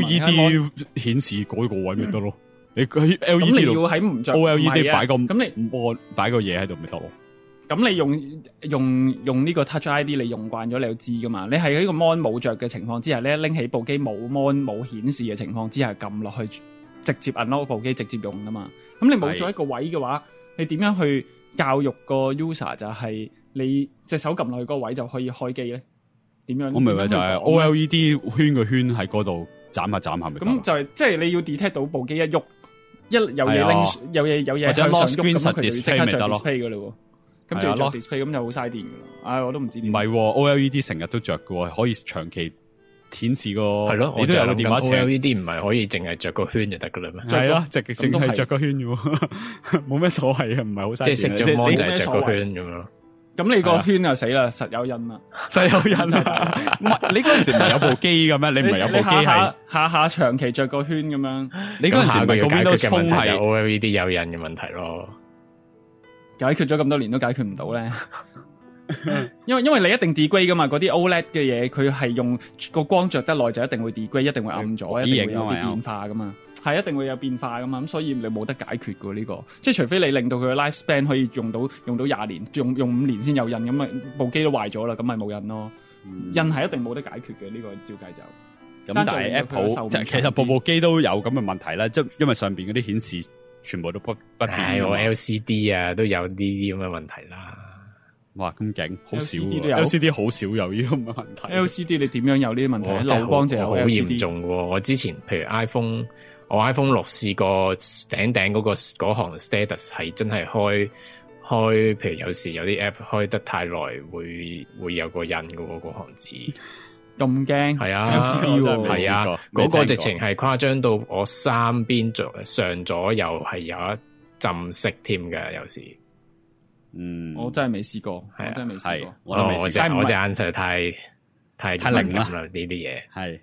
LED 顯示嗰個位咪得咯？你喺 LED 度要喺唔着 OLED 擺個咁你擺個嘢喺度咪得咯？ 咁你用呢個 Touch ID 你用慣咗，你就知噶嘛？你係喺個 mon 冇着嘅情況之下咧，拎起部機冇 mon 冇顯示嘅情況之下撳落去，直接 unlock 部機直接用噶嘛？咁你冇咗一個位嘅話，你點樣去教育個 user 就係你隻手撳落去嗰個位就可以開機咧？點樣？我明白就係 OLED 圈個圈喺嗰度斬下斬下咪得。咁就係即係你要 detect 到部機一喐有嘢拎有嘢向上喐，咁佢就即刻着 display 噶啦。咁就着 display 咁就好嘥電噶啦。我都唔知點。唔係 OLED 成日都着噶，可以長期顯示個。係咯， 你都有個電話 OLED 唔係可以淨係着個圈就得噶啦咩？ 係咯，淨係着個圈啫，冇咩所謂啊，唔係好嘥電。 即係熄咗 mon 就係着個圈咁樣。 咁你個圈就死啦，實有印啦， 實有印啊！唔係你嗰陣時唔係有部機嘅咩？你唔係有部機係下長期着個圈咁樣？ 你嗰陣時唔係個 Windows Phone 係就 OLED 有印嘅問題咯？ 解決咗咁多年都解決唔到咧，因為你一定 degrade 噶嘛，嗰啲 OLED 嘅嘢佢係用個光着得耐就一定會 degrade，一定會暗咗，一定會有啲變化噶嘛，係一定會有變化噶嘛，咁所以你冇得解決噶呢個，即係除非你令到佢嘅 lifespan 可以用到20年，用5年先有印，咁啊部機都壞咗啦，咁咪冇印咯，印係一定冇得解決嘅呢個照計就。 咁但係 Apple 其實部機都有咁嘅問題啦，即係因為上邊嗰啲顯示。全部都不變， 我 LCD 啊都有呢啲咁嘅問題啦。 哇，咁勁，好少 LCD 好少有呢啲咁嘅問題。 LCD 你點樣有呢啲問題？漏光就有 LCD，好嚴重嘅。我之前譬如 我 iPhone 6試過頂嗰行 status 係真係開，譬如有時有啲 app 開得太耐會有個印嘅嗰個行字。咁驚係啊，係啊，嗰個直情係誇張到我三邊上左右係有一浸色添嘅，有時。 我真係未試過，我真係未試過。 我隻眼實在太敏感啦，呢啲嘢。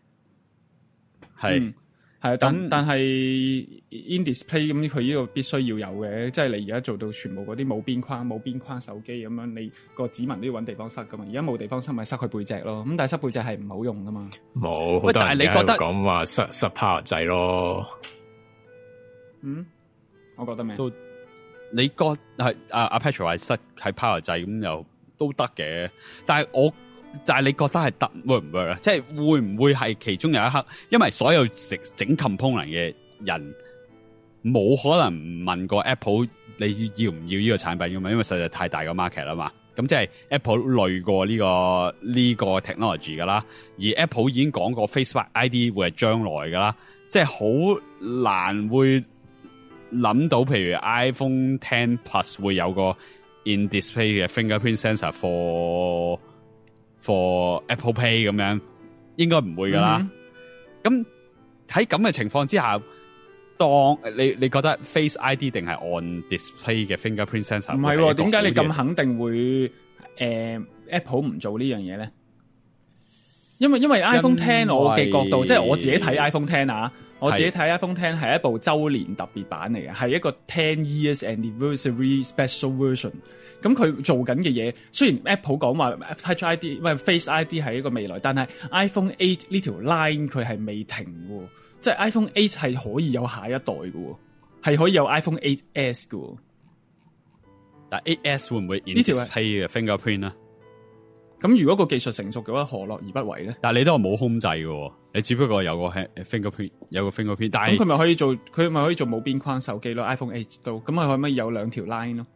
係。 係，但係 in display 咁，佢呢個必須要有嘅，即係你而家做到全部嗰啲冇邊框手機咁樣，你個指紋都要揾地方塞噶嘛。而家冇地方塞，咪塞佢背脊咯。咁但係塞背脊係唔好用噶嘛。 冇，好多人喺度講話塞 power 掣咯。 我覺得咩？ 你覺係阿 Patrick 話塞喺 power 掣咁又都得嘅，但係你覺得係得 work 唔 work 啊？即係會唔會係其中有一刻，因為所有整 component 嘅人冇可能問過 Apple 你要唔要呢個產品噶嘛？因為實在太大個 market 啦嘛。 咁即係 Apple 累過呢個 technology 噶啦，而 Apple 已經講過 Face ID 會係將來噶啦，即係好難會諗到，譬如 iPhone X Plus 會有個 in display 嘅 fingerprint sensor for Apple Pay 咁樣，應該唔會噶啦。咁喺咁嘅情況之下，當你覺得 Face ID 定係 on display 嘅 fingerprint sensor？ 唔係，點解你咁肯定會Apple 唔做呢樣嘢咧？因為 iPhone X 我嘅角度，即係我自己睇 iPhone X 啊，我自己睇 iPhone X 係一部周年特別版嚟嘅，係一個10 years anniversary special version。咁佢做緊嘅嘢，雖然 Apple 講話 Touch ID 唔係 Face ID 係一個未來，但係 iPhone 8呢條 line 佢係未停嘅，即係 iPhone 8係可以有下一代嘅，係可以有 iPhone 8S 嘅。 但 8S 會唔會 in display 嘅 fingerprint 啊？ 咁如果個技術成熟嘅話，何樂而不為咧？ 但係你都係冇控制嘅，你只不過有個 fingerprint， 有個 fingerprint。但係咁佢咪可以做冇邊框手機咯 ？iPhone 8都咁佢可唔可以有兩條 line 咯？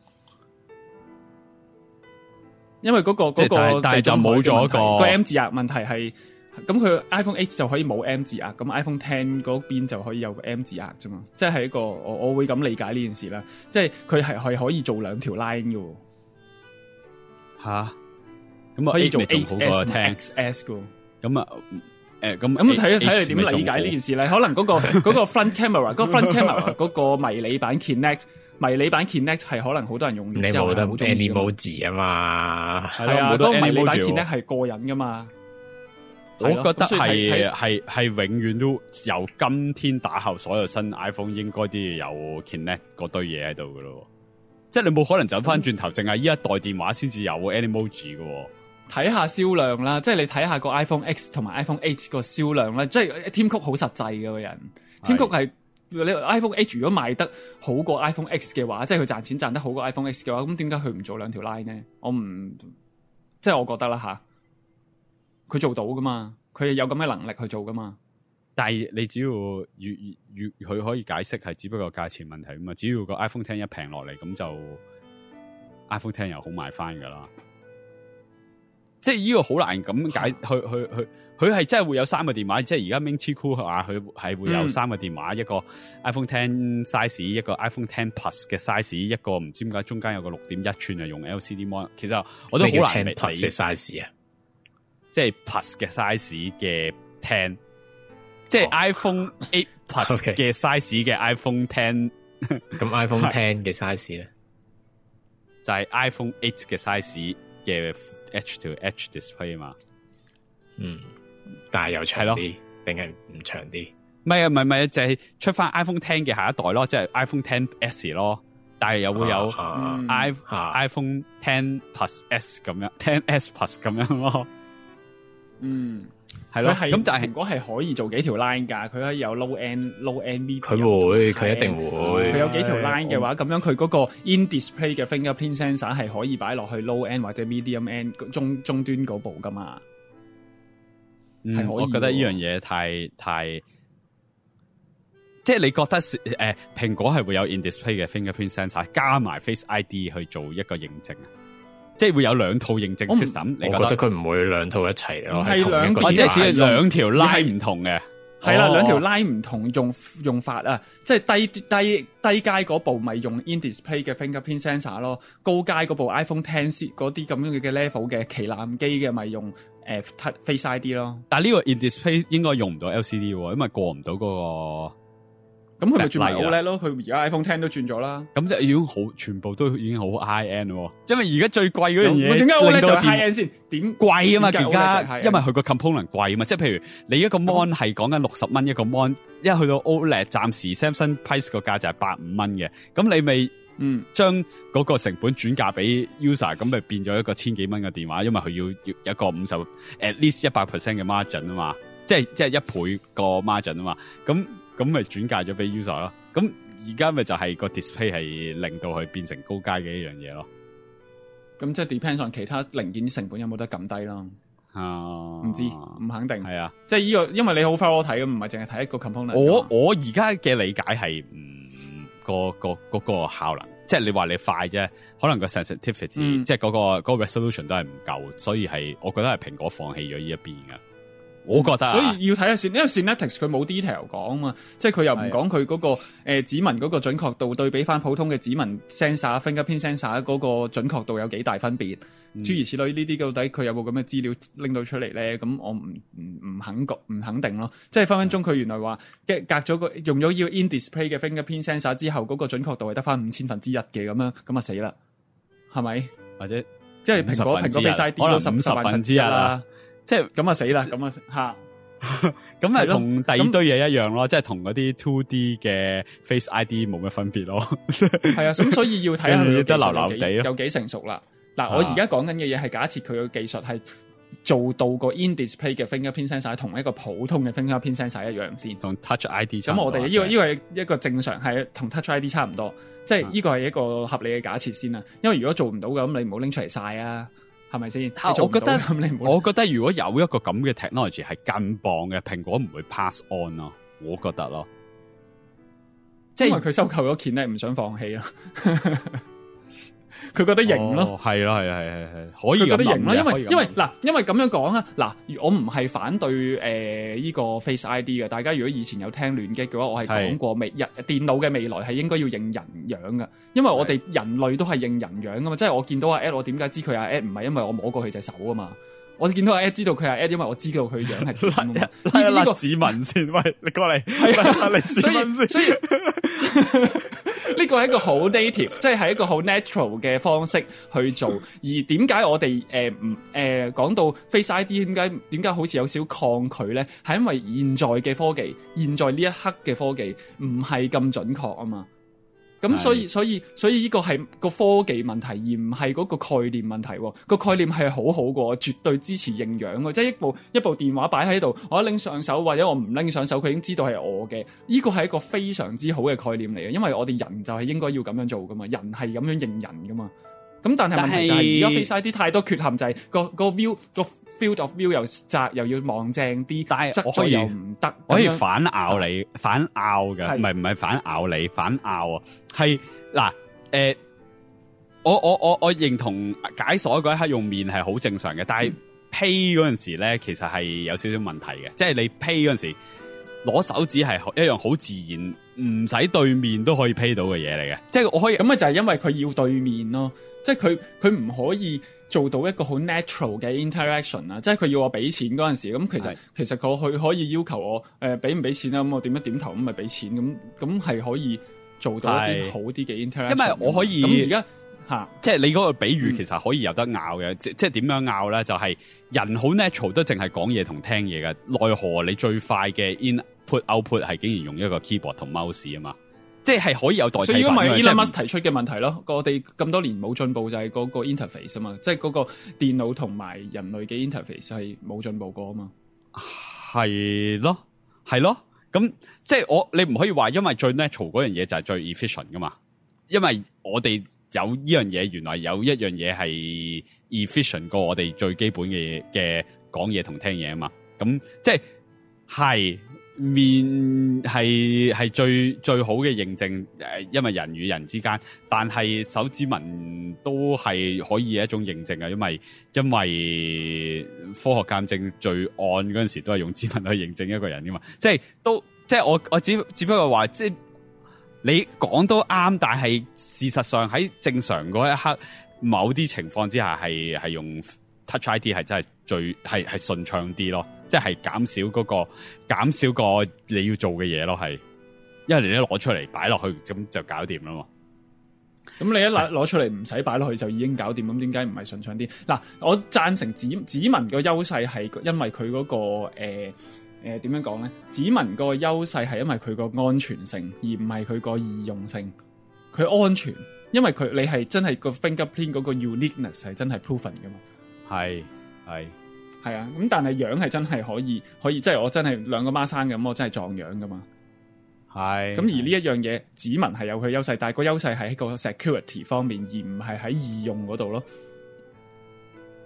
因為嗰個但係就冇咗個 M 字壓問題係，咁佢 iPhone 8就可以冇 M 字壓，咁 iPhone X 嗰邊就可以有個 M 字壓啫嘛。即係一個我會咁理解呢件事啦。即係佢係可以做兩條 line 嘅。 吓？咁可以做 8S 同 XS 嘅。 咁啊，咁睇你點理解呢件事咧？可能嗰個 front camera， 嗰 front camera 嗰個迷你版 Kinect 係可能好多人用完之後係好中意 emoji 啊嘛， 係啊，嗰個迷你版 Kinect 係過癮噶嘛。 我覺得係永遠都由今天打後，所有新 iPhone 應該都要有 Kinect 嗰堆嘢喺度噶咯。即係你冇可能走翻轉頭，淨係呢一代電話先至有 emoji 噶。睇下銷量啦，即係你睇下個 iPhone X 同埋 iPhone 8個銷量啦，即係 Tim Cook 好實際嘅個人。Tim Cook 係你 iPhone 8如果賣得好過 iPhone X 嘅話，即係佢賺錢賺得好過 iPhone X 嘅話，咁點解佢唔做兩條 line 呢？即係我覺得啦吓，佢做到噶嘛，佢有咁嘅能力去做噶嘛。 但係你只要佢可以解釋係只不過價錢問題嘛，只要個 iPhone X 一平落嚟，咁就 iPhone X 又好賣翻噶啦。即係呢個好難咁解，佢係真係會有三個電話，即係而家 Ming Chi Kuo 話佢係會有三個電話，一個 iPhone X size， 一個 iPhone X Plus 嘅 size， 一個唔知點解中間有個 6.1 寸啊用 LCD mon。其實我都好難理解 Plus 嘅 size 啊， 即係 Plus 嘅 size 嘅 10， 即係 iPhone 8 Plus 嘅 size 嘅 iPhone X。 咁 iPhone X 嘅 size 咧， 就係 iPhone 8嘅 size 嘅 Edge to Edge display 嘛。 但係又長啲，定係唔長啲？ 唔係，就係出翻 iPhone X 嘅下一代咯，即係 iPhone XS 咯。但係又會有 iPhone X Plus S 咁樣，XS Plus 咁樣咯。係咯。咁但係蘋果係可以做幾條 line 㗎，佢可以有 low end mid。 佢一定會。 佢有幾條 line 嘅話，咁樣佢嗰個 in display 嘅 fingerprint sensor 係可以擺落去 low end 或者 medium end 中端嗰部㗎嘛。 我覺得呢樣嘢太，即係你覺得蘋果係會有 in display 嘅 fingerprint sensor 加埋 Face ID 去做一個認證啊？即係會有兩套認證 system。 我覺得佢唔會兩套一齊咯， 係兩個， 即係兩條 line 唔同嘅。 係啦，兩條 line 唔同用法啊，即係低階嗰部咪用 in display 嘅 fingerprint sensor 咯，高階嗰部 iPhone X 嗰啲咁樣嘅 level 嘅旗艦機嘅咪用Face ID 咯。但係呢個 in display 應該用唔到 LCD 喎，因為過唔到嗰個。咁佢咪轉埋 OLED 咯？佢而家 iPhone X 都轉咗啦。咁就已經好，全部都已經好 high end 咯。因為而家最貴嗰樣嘢，點解 OLED 就 high end 先？點貴啊嘛？而家因為佢個 component 貴啊嘛。即係譬如你一個 mon 係講緊60蚊一個 mon，一去到 OLED，暫時 Samsung price 個價就係85蚊嘅。咁你咪將嗰個成本轉嫁俾 user，咁咪變咗一個1000幾蚊嘅電話，因為佢要一個50 at least 100% 嘅 margin 啊嘛，即係1倍個 margin 啊嘛，咁咪轉嫁咗俾 user 咯。咁而家咪就係個 display 係令到佢變成高階嘅一樣嘢咯。咁即係 depends on 其他零件成本有冇得撳低咯。唔知唔肯定。係啊，即係呢個，因為你好快我睇嘅，唔係淨係睇一個 component。我而家嘅理解係嗰個效能即係你話你快啫，可能個 sensitivity、即係嗰個 resolution 都係唔夠，所以係我覺得係蘋果放棄咗呢一邊嘅。我覺得、 所以要睇下先，因為 Synaptics 佢冇 detail 講啊嘛，即係佢又唔講佢嗰個指紋嗰個準確度對比翻普通嘅指紋 sensor、fingerprint sensor 嗰個準確度有幾大分別，諸如此類呢啲到底佢有冇咁嘅資料拎到出嚟咧？咁我唔肯定咯。即係分分鐘佢原來話隔咗個用咗要 in display 嘅 fingerprint sensor 之後，嗰個準確度係得翻5000分之一嘅咁啊死啦，係咪？ 或者即係蘋果 Face ID 都10分之一啦。即係咁啊死啦，咁啊吓， 咁係同第二堆嘢一樣咯，即係同嗰啲 2D 嘅 Face ID 冇乜分別咯。 係啊，咁所以要睇下佢得流流地有幾成熟啦。嗱，我而家講緊嘅嘢係假設佢嘅技術係做到個 in display 嘅 fingerprint sensor 同一個普通嘅 fingerprint sensor 一樣先， 同 Touch ID 差唔多。 咁我哋呢個係一個正常係同 Touch ID 差唔多，即係呢個係一個合理嘅假設先啦。因為如果做唔到嘅，咁你唔好拎出嚟晒啊。係咪先？我覺得如果有一個咁嘅 technology 係更棒嘅，蘋果唔會 pass on 咯。我覺得咯， 即係因為佢收購咗 Kinect 唔想放棄啊。佢覺得型咯， 係咯，係可以覺得型咯， 因為咁樣講啊，嗱，我唔係反對呢個 Face ID 嘅。大家如果以前有聽聯擊嘅話，我係講過電腦嘅未來係應該要認人樣噶，因為我哋人類都係認人樣噶嘛。即係我見到阿 Ed， 我點解知佢阿 Ed？ 唔係因為我摸過佢隻手啊嘛，我見到阿 Ed 知道佢阿 Ed， 因為我知道佢樣係點啊嘛。 呢個指紋先，喂，你過嚟，係你指紋先， 所以呢個係一個好 native， 即係一個好 natural 嘅方式去做。而點解我哋講到 Face ID 點解好似有少抗拒咧？係因為現在嘅科技，現在呢一刻嘅科技唔係咁準確啊嘛。咁所以呢個係個科技問題，而唔係嗰個概念問題。個概念係好好嘅，我絕對支持認樣嘅。即係一部電話擺喺度，我一拎上手或者我唔拎上手，佢已經知道係我嘅。呢個係一個非常之好嘅概念嚟嘅，因為我哋人就係應該要咁樣做噶嘛，人係咁樣認人噶嘛。咁但係問題就係而家 Face ID 太多缺陷，就係個 view 個 field of view 又窄，又要望正啲，但係側咗又唔得， 可以反咬你，反拗嘅，唔係反咬你，反拗啊，係嗱，我認同解鎖嗰一刻用面係好正常嘅，但係 pay 嗰陣時咧，其實係有少少問題嘅，即係你 pay 嗰陣時攞手指係一樣好自然，唔使對面都可以 pay 到嘅嘢嚟嘅，即係我可以咁咪就係因為佢要對面咯。即係佢唔可以做到一個好 natural 嘅 interaction 啊！即係佢要我俾錢嗰陣時，咁其實佢可以要求我俾唔俾錢啊？咁我點頭咁咪俾錢咁係可以做到一啲好啲嘅 interaction。因為我可以咁而家即係你嗰個比喻其實可以有得拗嘅，即係點樣拗咧？就係人好 natural 都淨係講嘢同聽嘢嘅，奈何你最快嘅 input output 係竟然用一個 keyboard 同 mouse 啊嘛！即係可以有代替品，所以因為 Elon Musk 提出嘅問題咯，我哋咁多年冇進步就係嗰個 interface 啊嘛，即係嗰個電腦同埋人類嘅 interface 係冇進步過啊嘛。係咯，咁即係你唔可以話因為最 natural 嗰樣嘢就係最 efficient 噶嘛，因為我哋有呢樣嘢，原來有一樣嘢係 efficient 過我哋最基本嘅講嘢同聽嘢啊嘛，咁即係。面係最好嘅認證，因為人與人之間，但係手指紋都係可以一種認證啊，因為科學鑑證罪案嗰陣時都係用指紋去認證一個人噶嘛，即係我只不過話，即係你講都啱，但係事實上喺正常嗰一刻，某啲情況之下係用 Touch ID 係真係係順暢啲咯。即係減少個你要做嘅嘢咯，係，因為你一攞出嚟擺落去，咁就搞掂啦嘛。咁你一攞出嚟唔使擺落去就已經搞掂，咁點解唔係順暢啲？嗱，我贊成指紋個優勢係因為佢嗰個點樣講咧？指紋個優勢係因為佢個安全性，而唔係佢個易用性。佢安全，因為你係真係個 fingerprint 嗰個 uniqueness 係真係 proven 噶嘛。係啊，咁但係樣係真係可以，即係我真係兩個孖生咁，我真係撞樣噶嘛。係。咁而呢一樣嘢，指紋係有佢優勢，但係個優勢係喺個 security 方面，而唔係喺易用嗰度咯。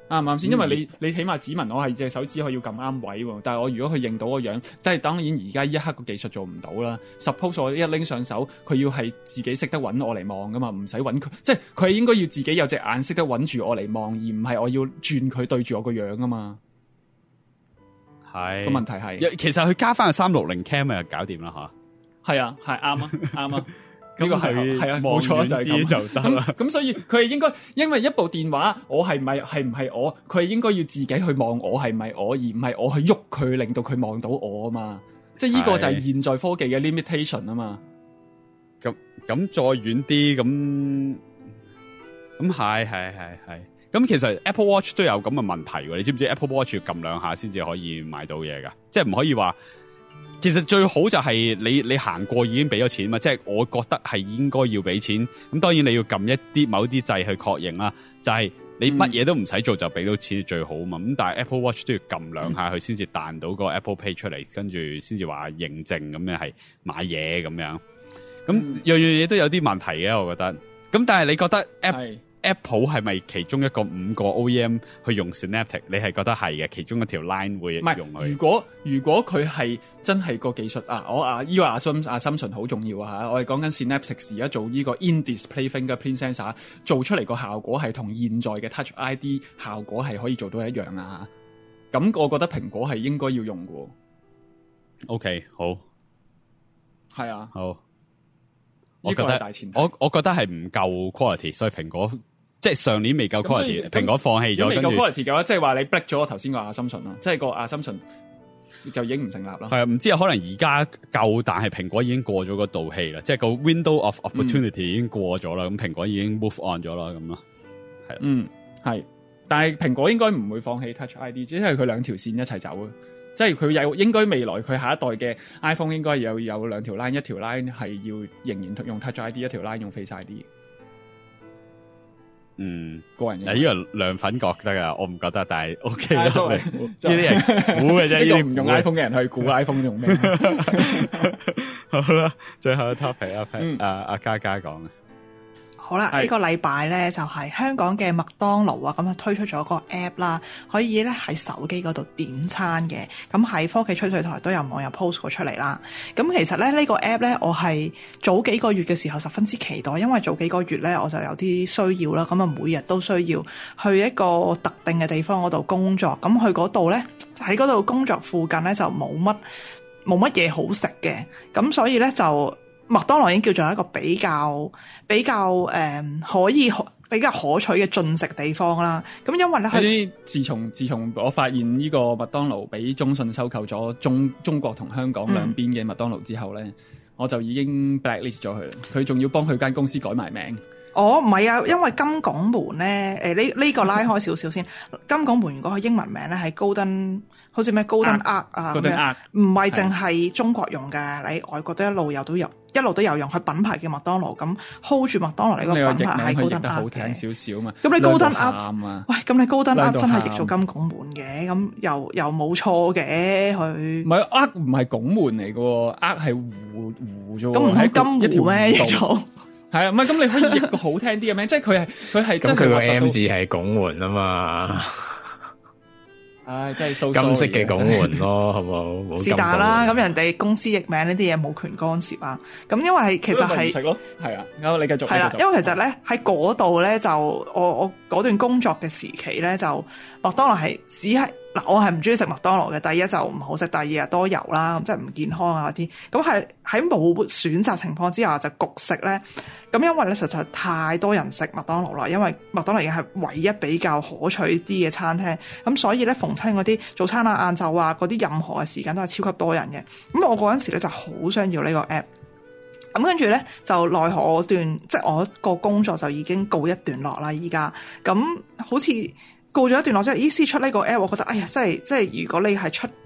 啱唔啱先？因為你起碼指紋我係隻手指可以要撳啱位喎，但係我如果佢認到個樣，但係當然而家一刻個技術做唔到啦。Suppose 我一拎上手，佢要係自己識得揾我嚟望噶嘛，唔使揾佢，即係佢係應該要自己有隻眼識得揾住我嚟望，而唔係我要轉佢對住我個樣啊嘛。 係個問題係， 其實佢加翻個360 cam 就搞掂啦吓。 係啊，係啱啊，啱啊。呢個係啊，冇錯就係咁就得啦。 咁所以佢係應該，因為一部電話，我係唔係我，佢係應該要自己去望我係咪我，而唔係我去喐佢，令到佢望到我啊嘛。即係呢個就係現在科技嘅 limitation 啊嘛。 咁再遠啲，咁係。咁其實 Apple Watch 都有咁嘅問題喎。你知唔知 Apple Watch 要撳兩下先至可以買到嘢㗎？即係唔可以話。其實最好就係你行過已經俾咗錢嘛，即係我覺得係應該要俾錢。咁當然你要撳一啲某啲掣去確認啦。就係你乜嘢都唔使做就俾到錢最好嘛。咁但係 Apple Watch 都要撳兩下佢先至彈到個 Apple Pay 出嚟，跟住先至話認證咁樣係買嘢咁樣。咁樣嘢都有啲問題嘅，我覺得。咁但係你覺得 Apple 係咪其中一個5個 OEM 去用 Synaptic？ 你係覺得係嘅，其中一條 line 會用佢。 如果佢係真係個技術呢個assumption好重要啊嚇！我哋講緊 Synaptic 而家做呢個 in-display fingerprint sensor 做出嚟個效果係同現在嘅 Touch ID 效果係可以做到一樣啊嚇！咁我覺得蘋果係應該要用嘅。 OK， 好， 係啊， 好。 呢個係大前提。 我覺得係唔夠 quality， 所以蘋果即係上年未夠 quality， 蘋果放棄咗。 未夠 quality 嘅話，即係話你 break 咗我頭先個 assumption 咯，即係個 assumption 就已經唔成立啦。係啊，唔知啊，可能而家夠，但係蘋果已經過咗嗰道氣啦，即係個 window of opportunity 已經過咗啦，咁蘋果已經 move on 咗啦，咁咯。係， 係，但係蘋果應該唔會放棄 Touch ID，只係佢兩條線一齊走啊。即係佢應該未來佢下一代嘅 iPhone 應該有兩條 line， 一條 line 係要仍然用 Touch ID， 一條 line 用 Face ID。個人呢個亮粉覺得噶，我唔覺得，但係 OK 啦。呢啲人估嘅啫， 呢啲唔用 iPhone 嘅人去估 iPhone 用咩？ 好啦，最後一 topic 阿嘉嘉講嘅。 好啦，呢個禮拜咧就係香港嘅麥當勞啊，咁啊推出咗個 app 啦，可以咧喺手機嗰度點餐嘅。咁喺科技吹水台都有網友 post 過出嚟啦。咁其實咧呢個 app 咧，我係早幾個月嘅時候十分之期待，因為早幾個月咧我就有啲需要啦，咁啊每日都需要去一個特定嘅地方嗰度工作。咁去嗰度咧，喺嗰度工作附近咧就冇乜嘢好食嘅，咁所以咧就。麥當勞已經叫做一個比較可以比較可取嘅進食地方啦。咁因為咧， 佢自從我發現呢個麥當勞俾中信收購咗中國同香港兩邊嘅麥當勞之後咧，我就已經 blacklist 咗佢啦。佢仲要幫佢間公司改埋名。 唔係啊，因為金港門咧，呢個拉開少少先。金港門如果佢英文名咧係Golden，好似咩 Golden Ark 啊咁樣，唔係淨係中國用嘅，你外國都一路都有用。佢品牌叫麥當勞，咁 hold 住麥當勞呢個品牌係 Golden Ark 好聽少少嘛。 咁你 Golden Ark，喂，咁你 Golden Ark 真係譯做金港門嘅，咁又冇錯嘅佢。唔係 Ark唔係拱門嚟嘅，Ark係湖啫。 咁唔係金湖咩譯做？ 係啊，唔係咁你可以譯個好聽啲嘅名，即係佢係咁佢個 M 字係拱門啊嘛。 唉，真係金色嘅拱門咯，好唔好？ 是但啦，咁人哋公司譯名呢啲嘢冇權干涉啊。咁因為其實係食咯，係啊，你繼續。 係啦，因為其實咧喺嗰度咧就我嗰段工作嘅時期咧就麥當勞係只係嗱，我係唔中意食麥當勞嘅。第一就唔好食，第二又多油啦，即係唔健康啊嗰啲。咁係喺冇選擇情況之下就焗食咧。咁因為咧實在太多人食麥當勞啦，因為麥當勞已經係唯一比較可取啲嘅餐廳，咁所以咧逢親嗰啲早餐啊、晏晝啊嗰啲任何嘅時間都係超級多人嘅。咁我嗰陣時咧就好想要呢個 app， 咁跟住咧就奈何我即係我個工作就已經告一段落啦。依家咁好似告咗一段落之後，先出呢個 app， 我覺得哎呀，即係如果你係出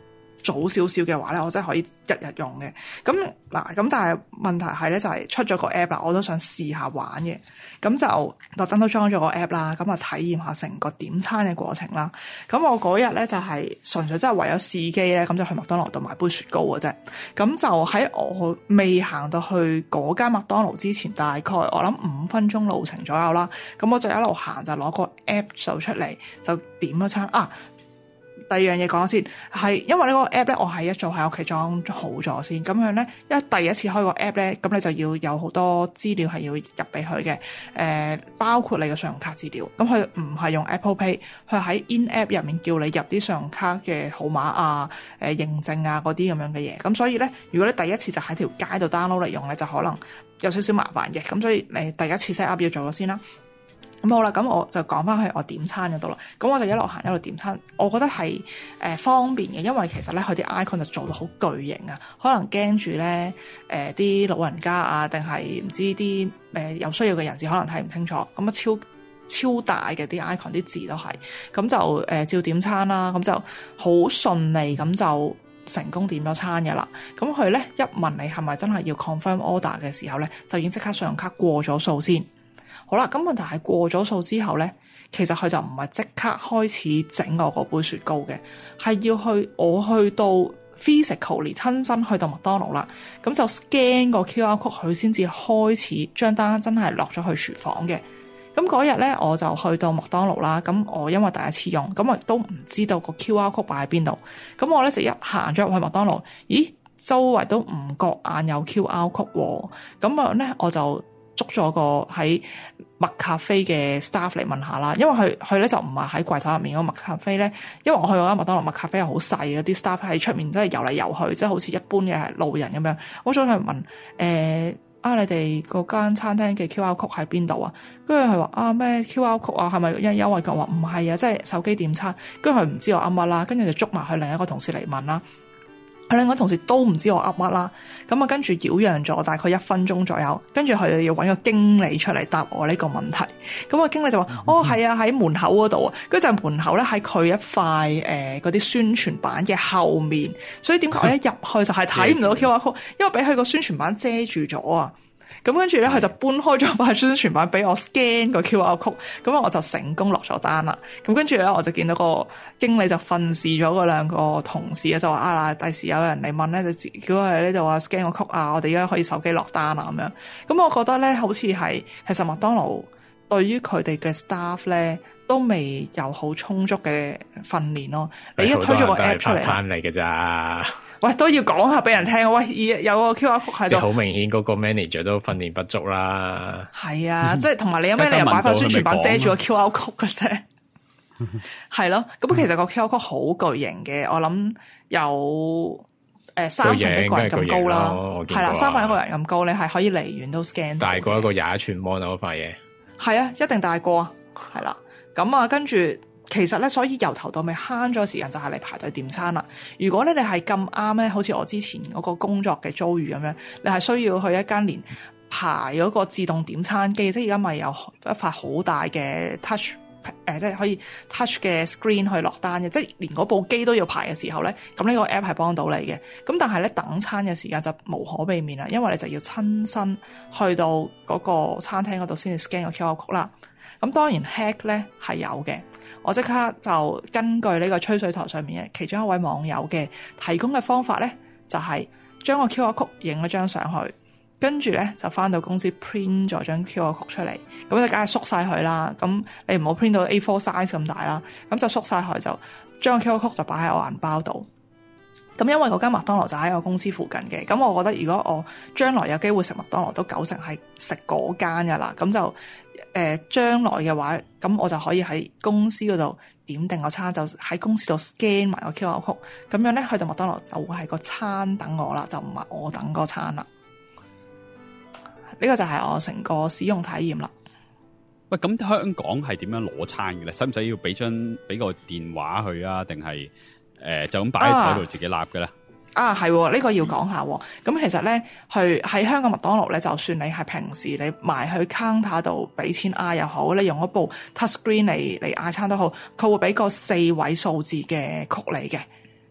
早少少嘅話咧，我真係可以日日用嘅。咁但係問題係咧，就係出咗個 app 啦，我都想試下玩嘅。咁就特登都裝咗個 app 啦，咁啊體驗下成個點餐嘅過程啦。咁我嗰日咧就係純粹真係為咗試機咧，咁就去麥當勞度買杯雪糕嘅啫。咁就喺我未行到去嗰間麥當勞之前，大概我諗5分鐘路程左右啦。咁我就一路行就攞個 app 就出嚟，就點咗餐啊。第二樣嘢講先，係因為呢個 app 咧，我係一早喺屋企裝好咗先，咁樣咧，因為第一次開個 app 咧，咁你就要有好多資料係要入俾佢嘅，包括你嘅信用卡資料。咁佢唔係用 Apple Pay，佢喺 in app 入面叫你入啲信用卡嘅號碼啊、認證啊嗰啲咁樣嘅嘢。咁所以咧，如果你第一次就喺條街度 download 嚟用咧，就可能有少少麻煩嘅。咁所以你第一次 set up 要做咗先啦。咁好啦，咁我就講翻去我點餐嗰度啦。咁我就一路行一路點餐，我覺得係方便嘅，因為其實咧佢啲 icon 就做到好巨型啊，可能驚住咧啲老人家啊，定係唔知啲有需要嘅人士可能睇唔清楚，咁啊超大嘅啲 icon 啲字都係，咁就照點餐啦，咁就好順利咁就成功點咗餐嘅啦。咁佢咧一問你係咪真係要 confirm order 嘅時候咧，就已經即刻信用卡過咗數先。好啦，咁問題係過咗數之後咧，其實佢就唔係即刻開始整我嗰杯雪糕嘅，係要我去到 physically 親身去到麥當勞啦，咁就 scan 個 QR code，佢先至開始將單真係落咗去廚房嘅。咁嗰日咧，我就去到麥當勞啦，咁我因為第一次用，咁我亦都唔知道個 QR code 擺喺邊度，咁我咧就一行咗入去麥當勞，咦，周圍都唔覺眼有 QR code 喎，咁啊咧我就捉咗個喺麥咖啡嘅 staff 嚟問下啦，因為佢咧就唔係喺櫃台入面嗰個麥咖啡咧，因為我去嗰間麥當勞麥咖啡係好細嘅，啲 staff 喺出面真係遊嚟遊去，即係好似一般嘅路人咁樣。我想去問你哋嗰間餐廳嘅 QR code 喺邊度啊？跟住佢話咩 QR code 啊，係咪因優惠券？話唔係啊，即係手機點餐。跟住佢唔知我噏乜啦，跟住就捉埋去另一個同事嚟問啦。另外同事都唔知我噏乜啦，咁啊跟住擾攘咗大概1分鐘左右，跟住佢哋要揾個經理出嚟答我呢個問題。咁個經理就話：係啊，喺門口嗰度啊。跟住就門口咧喺佢一塊嗰啲宣傳板嘅後面，所以點解我一入去就係睇唔到 QR code，因為俾佢個宣傳板遮住咗啊。咁跟住咧，佢就搬開咗塊宣傳板俾我 scan 個 QR code，咁我就成功落咗單啦。咁跟住咧，我就見到個經理就訓示咗嗰兩個同事啊，就話第時有人嚟問咧，就叫佢喺呢度scan 個 code 啊，我哋而家可以手機落單啊咁樣。咁我覺得咧，好似係其實麥當勞對於佢哋嘅 staff 咧，都未有好充足嘅訓練咯。你一推咗個 app 出嚟， 翻嚟嘅咋？ 喂，都要講下俾人聽。喂，有個 QR code 喺度， 好明顯嗰個 manager 都訓練不足啦。 係啊，即係同埋你有咩理由擺塊宣傳板遮住個 QR code 嘅啫？係咯，咁其實個 QR code 好巨型嘅，我諗有3分一個人咁高啦，係啦，3分一個人咁高，你係可以離遠都 scan 到。 大過一個21寸 mon 嗰塊嘢。係啊，一定大過啊，係啦，咁啊，跟住。其實咧，所以由頭到尾慳咗時間就係嚟排隊點餐啦。如果你哋係咁啱咧，好似我之前嗰個工作嘅遭遇咁樣，你係需要去一間連排嗰個自動點餐機，即係而家咪有一塊好大嘅 touch 即係可以 touch 嘅 screen 去落單嘅，即係連嗰部機都要排嘅時候咧，咁呢個 app 係幫到你嘅。咁但係咧，等餐嘅時間就無可避免啦，因為你就要親身去到嗰個餐廳嗰度先至 scan 個 QR code 啦。咁當然 hack 咧係有嘅。我即刻就根據呢個吹水台上面嘅其中一位網友嘅提供嘅方法咧，就係將個 QR code 影咗張相去，跟住咧就翻到公司 print 咗張 QR code 出嚟，咁就梗係縮晒佢啦。咁你唔好 print 到 A4 size 咁大啦，咁就縮晒佢，就將個 QR code 就擺喺我銀包度。咁因為嗰間麥當勞就喺我公司附近嘅，咁我覺得如果我將來有機會食麥當勞，都90%係食嗰間噶啦。咁就將來嘅話，咁我就可以喺公司嗰度點定個餐，就喺公司度 scan 埋個 QR code，咁樣咧去到麥當勞就會係個餐等我啦，就唔係我等個餐啦。呢個就係我成個使用體驗啦。 喂，咁香港係點樣攞餐嘅咧？使唔使要俾個電話去啊？定係就咁擺喺台度自己立嘅咧？ 係呢個要講下。咁其實咧，喺香港麥當勞咧，就算你係平時你埋去 counter 度俾錢嗌又好，你用嗰部 touch screen 嚟嗌餐都好，佢會俾個4位數字嘅曲你嘅。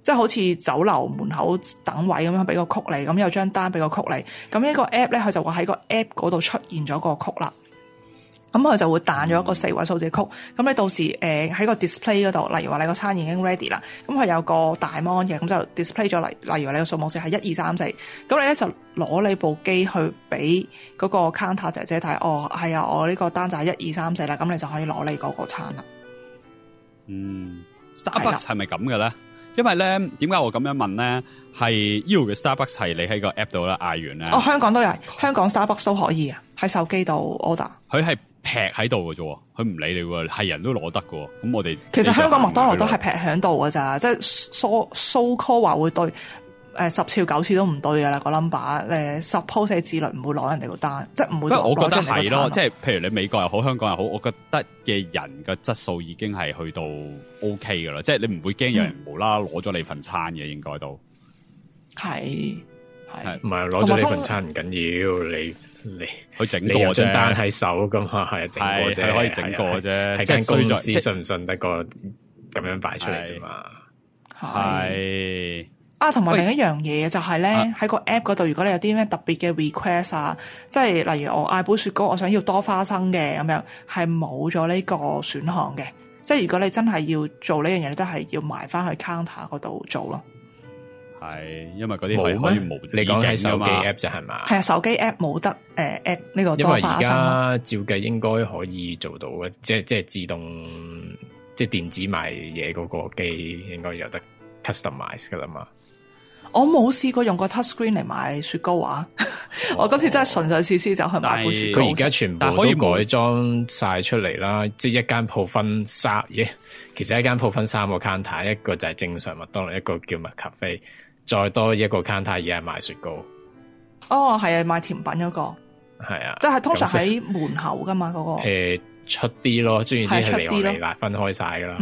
即係好似酒樓門口等位咁樣俾個曲你，咁有張單俾個曲你，咁呢個 app 咧佢就會喺個 app 嗰度出現咗個曲啦。咁佢就會彈咗一個4位數字曲，咁你到時喺個 display 嗰度，例如話你個餐已經 ready 啦，咁佢有個大 mon 嘅，咁就 display 咗例如話你個數目字係1、2、3、4，咁你咧就攞你部機去俾嗰個 counter 姐姐睇，哦係啊，我呢個單就係1、2、3、4啦，咁你就可以攞你嗰個餐啦。 Starbucks 係咪咁嘅咧？因為咧，點解我咁樣問咧？係呢度嘅 Starbucks 係你喺個 app 度啦，嗌完咧。 香港都有，香港 Starbucks 都可以啊，喺手機度 order。 佢係劈喺度嘅啫，佢唔理你喎，係人都攞得嘅。咁我哋其實香港麥當勞都係劈喺度嘅咋，即係 so call 話會對10次9次都唔對嘅啦個 number。suppose 自律唔會攞人哋個單，即係唔會攞人哋個餐。 我覺得係咯，即係譬如你美國又好，香港又好，我覺得嘅人嘅質素已經係去到 OK 嘅啦，即係你唔會驚有人無啦啦攞咗你份餐嘅，應該都係唔係攞咗你份餐唔緊要，你去整過啫， 你有張單喺手噶嘛，係整過啫， 係可以整過啫， 係間公司信唔信得過咁樣擺出嚟啫嘛？ 係同埋另一樣嘢就係咧，喺個 app 嗰度，如果你有啲咩特別嘅 request 啊，即係例如我嗌杯雪糕，我想要多花生嘅咁樣，係冇咗呢個選項嘅。即係如果你真係要做呢樣嘢，你都係要埋翻去 counter 嗰度做咯。 係，因為嗰啲係可以無止境㗎嘛。 你講係手機 app 就係嘛？ 係啊，手機 app 冇得app 呢個多花生。 因為而家照計應該可以做到嘅，即係自動即係電子賣嘢嗰個機應該有得 customize 噶啦嘛。 我冇試過用個 touch screen 嚟買雪糕啊！我今次真係純粹試試就去買杯雪糕。 佢而家全部都改裝晒出嚟啦，即係一間鋪分其實一間鋪分3個 counter， 一個就係正常麥當勞，一個叫麥咖啡，再多一個 counter 而係賣雪糕。 哦，係啊，賣甜品嗰個。 係啊， 即係通常喺門口噶嘛嗰個。 出啲咯，雖然之係離我離辣分開晒噶啦。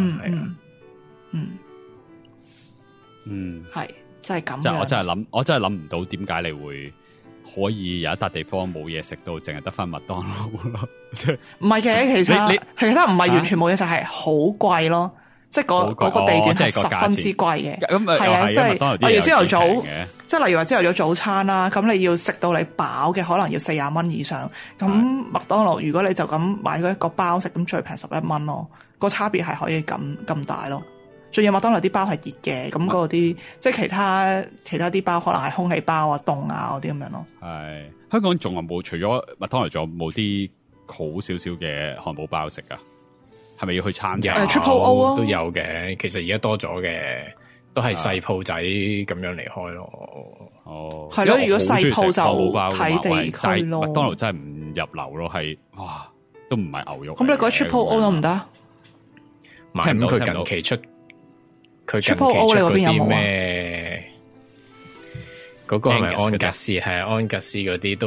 係。就係咁， 即係我真係諗唔到點解你會可以有一笪地方冇嘢食到，淨係得翻麥當勞咯。 唔係嘅，其他唔係完全冇嘢食，係好貴咯。即係嗰個地段係10分之貴嘅。係啊，即係例如朝頭早，即係例如話朝頭早早餐啦，咁你要食到你飽嘅，可能要40蚊以上。咁麥當勞如果你就咁買嗰一個包食，咁最平11蚊咯。個差別係可以咁大咯。仲有麥當勞啲包係熱嘅，咁嗰啲即係其他啲包可能係空氣包啊、凍啊嗰啲咁樣咯。係香港仲有冇除咗麥當勞，仲有冇啲好少少嘅漢堡包食啊？係咪要去餐廳 ？Triple O 都有嘅，其實而家多咗嘅，都係細鋪仔咁樣離開咯。 哦， 係咯，如果細鋪就睇地區咯。 麥當勞真係唔入流咯，係哇，都唔係牛肉。 咁你覺得 Triple O 都唔得？ 買唔到佢近期出。佢近期出嗰啲咩？嗰個係咪安格斯？係安格斯嗰啲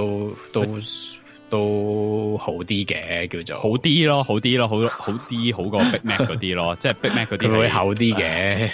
都好啲嘅，叫做好啲咯，好啲咯，好啲好過 Big Mac 嗰啲咯，即係 Big Mac 嗰啲會厚啲嘅，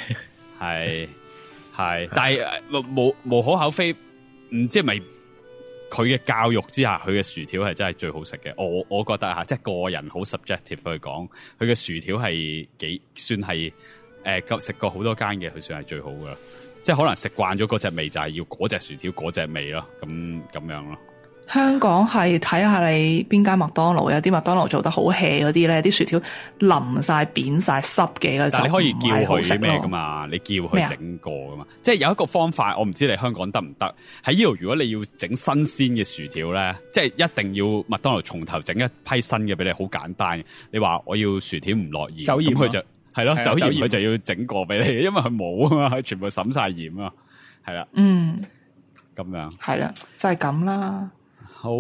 係，但係無可厚非，唔知係咪佢嘅教育之下，佢嘅薯條係真係最好食嘅。我覺得吓，即係個人好 subjective 去講，佢嘅薯條係算係。食過好多間嘅，佢算係最好噶啦，即係可能食慣咗嗰隻味，就係要嗰隻薯條嗰隻味咯，咁樣咯。 香港係睇下你邊間麥當勞，有啲麥當勞做得好 hea 嗰啲咧，啲薯條淋晒扁晒濕嘅嗰陣， 但係你可以叫佢咩噶嘛？你叫佢整過噶嘛？即係有一個方法，我唔知你香港得唔得？喺呢度如果你要整新鮮嘅薯條咧，即係一定要麥當勞從頭整一批新嘅俾你，好簡單。你話我要薯條唔落鹽，咁佢就。係咯，走鹽佢就要整過俾你，因為佢冇啊嘛，佢全部滲晒鹽啊，係啦，咁樣係啦，就係咁啦。 好，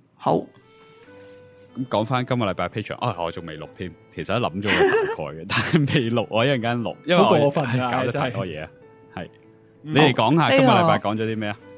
咁講翻今個禮拜 Patreon，我仲未錄添，其實都諗咗個大概嘅，但係未錄，我一陣間錄，因為我搞得太多嘢啊。係，你哋講下今個禮拜講咗啲咩啊？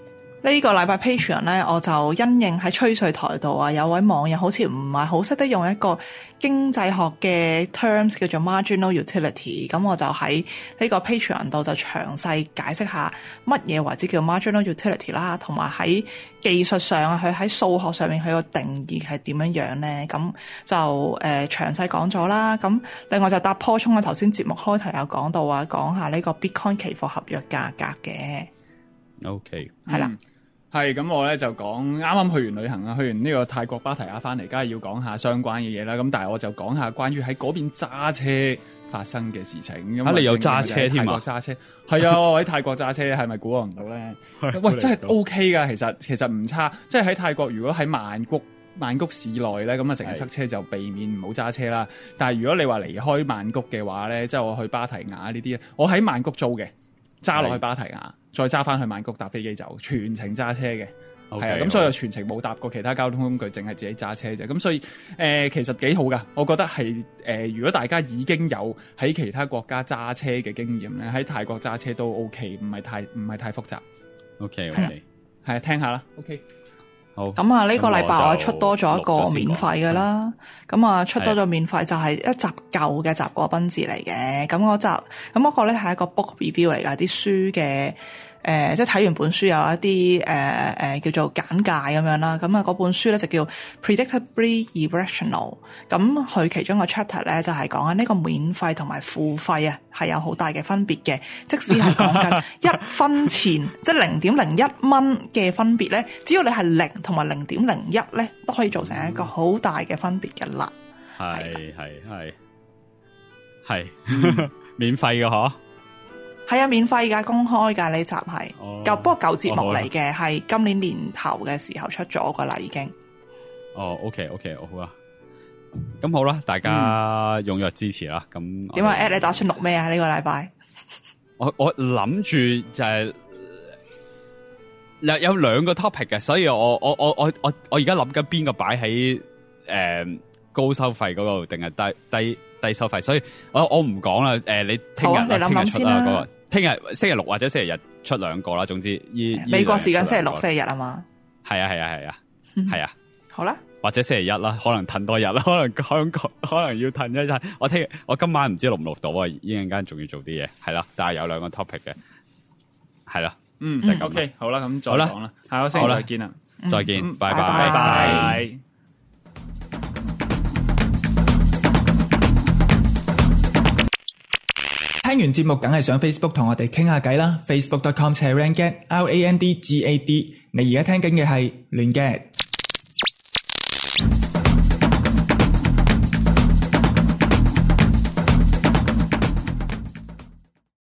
呢個禮拜 Patreon 咧，我就因應喺吹水台度啊，有位網友好似唔係好識得用一個經濟學嘅 terms 叫做 marginal utility， 咁我就喺呢個 Patreon 度就詳細解釋下乜嘢為之叫 marginal utility 啦，同埋喺技術上啊，佢喺數學上面佢個定義係點樣樣咧，咁就詳細講咗啦。咁另外就搭坡衝啊，頭先節目開頭有講到啊，講下呢個 Bitcoin 期貨合約價格嘅。 OK， 係啦。 係咁，我咧就講啱啱去完旅行啊，去完呢個泰國芭提雅翻嚟，梗係要講下相關嘅嘢啦。咁但係我就講下關於喺嗰邊揸車發生嘅事情。咁你有揸車添啊？ 揸車係啊，我喺泰國揸車，係咪估我唔到咧？喂，真係 OK 噶，其實唔差。即係喺泰國，如果喺曼谷市內咧，咁啊成日塞車就避免唔好揸車啦。但係如果你話離開曼谷嘅話咧，即係我去芭提雅呢啲咧，我喺曼谷租嘅，揸落去芭提雅。再揸翻去曼谷搭飛機走，全程揸車嘅，係啊，咁所以全程冇搭過其他交通工具，淨係自己揸車啫。咁所以其實幾好噶，我覺得係如果大家已經有喺其他國家揸車嘅經驗咧，喺泰國揸車都 OK， 唔係太複雜。 OK， 係啊，聽下啦。OK， 好。 咁啊，呢個禮拜我出多咗一個免費嘅啦。咁啊，出多咗免費就係一集舊嘅雜果賓治嚟嘅。咁嗰個咧係一個 book review 嚟㗎，啲書嘅。即係睇完本書有一啲叫做簡介咁樣啦，咁啊嗰本書咧就叫 Predictably Irrational， 咁佢其中個 chapter 咧就係講緊呢個免費同埋付費啊係有好大嘅分別嘅，即使係講緊1分錢即係 0.01 蚊嘅分別咧，只要你係0同埋 0.01 咧，都可以造成一個好大嘅分別嘅啦。 係免費嘅嗬。 係啊，免費噶，公開噶呢集係，不過舊節目嚟嘅，係今年年頭嘅時候出咗噶啦，已經。 OK， 好啊。咁好啦，大家踴躍支持啦。咁點啊 ？Ed， 你打算錄咩啊？呢個禮拜？ 我諗住就係有2個 topic 嘅，所以我而家諗緊邊個擺喺高收費嗰度，定係低收費，所以我唔講啦。你聽日你諗出啦，嗰個聽日星期六或者星期日出2個啦。總之美國時間星期六、星期日啊嘛。係啊。 好啦， 或者星期一啦，可能褪多日啦，可能要褪一日。我今晚唔知錄唔錄到啊，一陣間仲要做啲嘢，係啦。但係有2個 topic 嘅，係啦。 就係咁。OK， 好啦，咁再講啦，下個星期再見啦， 再見，拜拜。 拜。聽完節目梗係上 Facebook 同我哋傾下偈啦，facebook.com/rangad， RANDGAD。你而家聽緊嘅係亂 gad。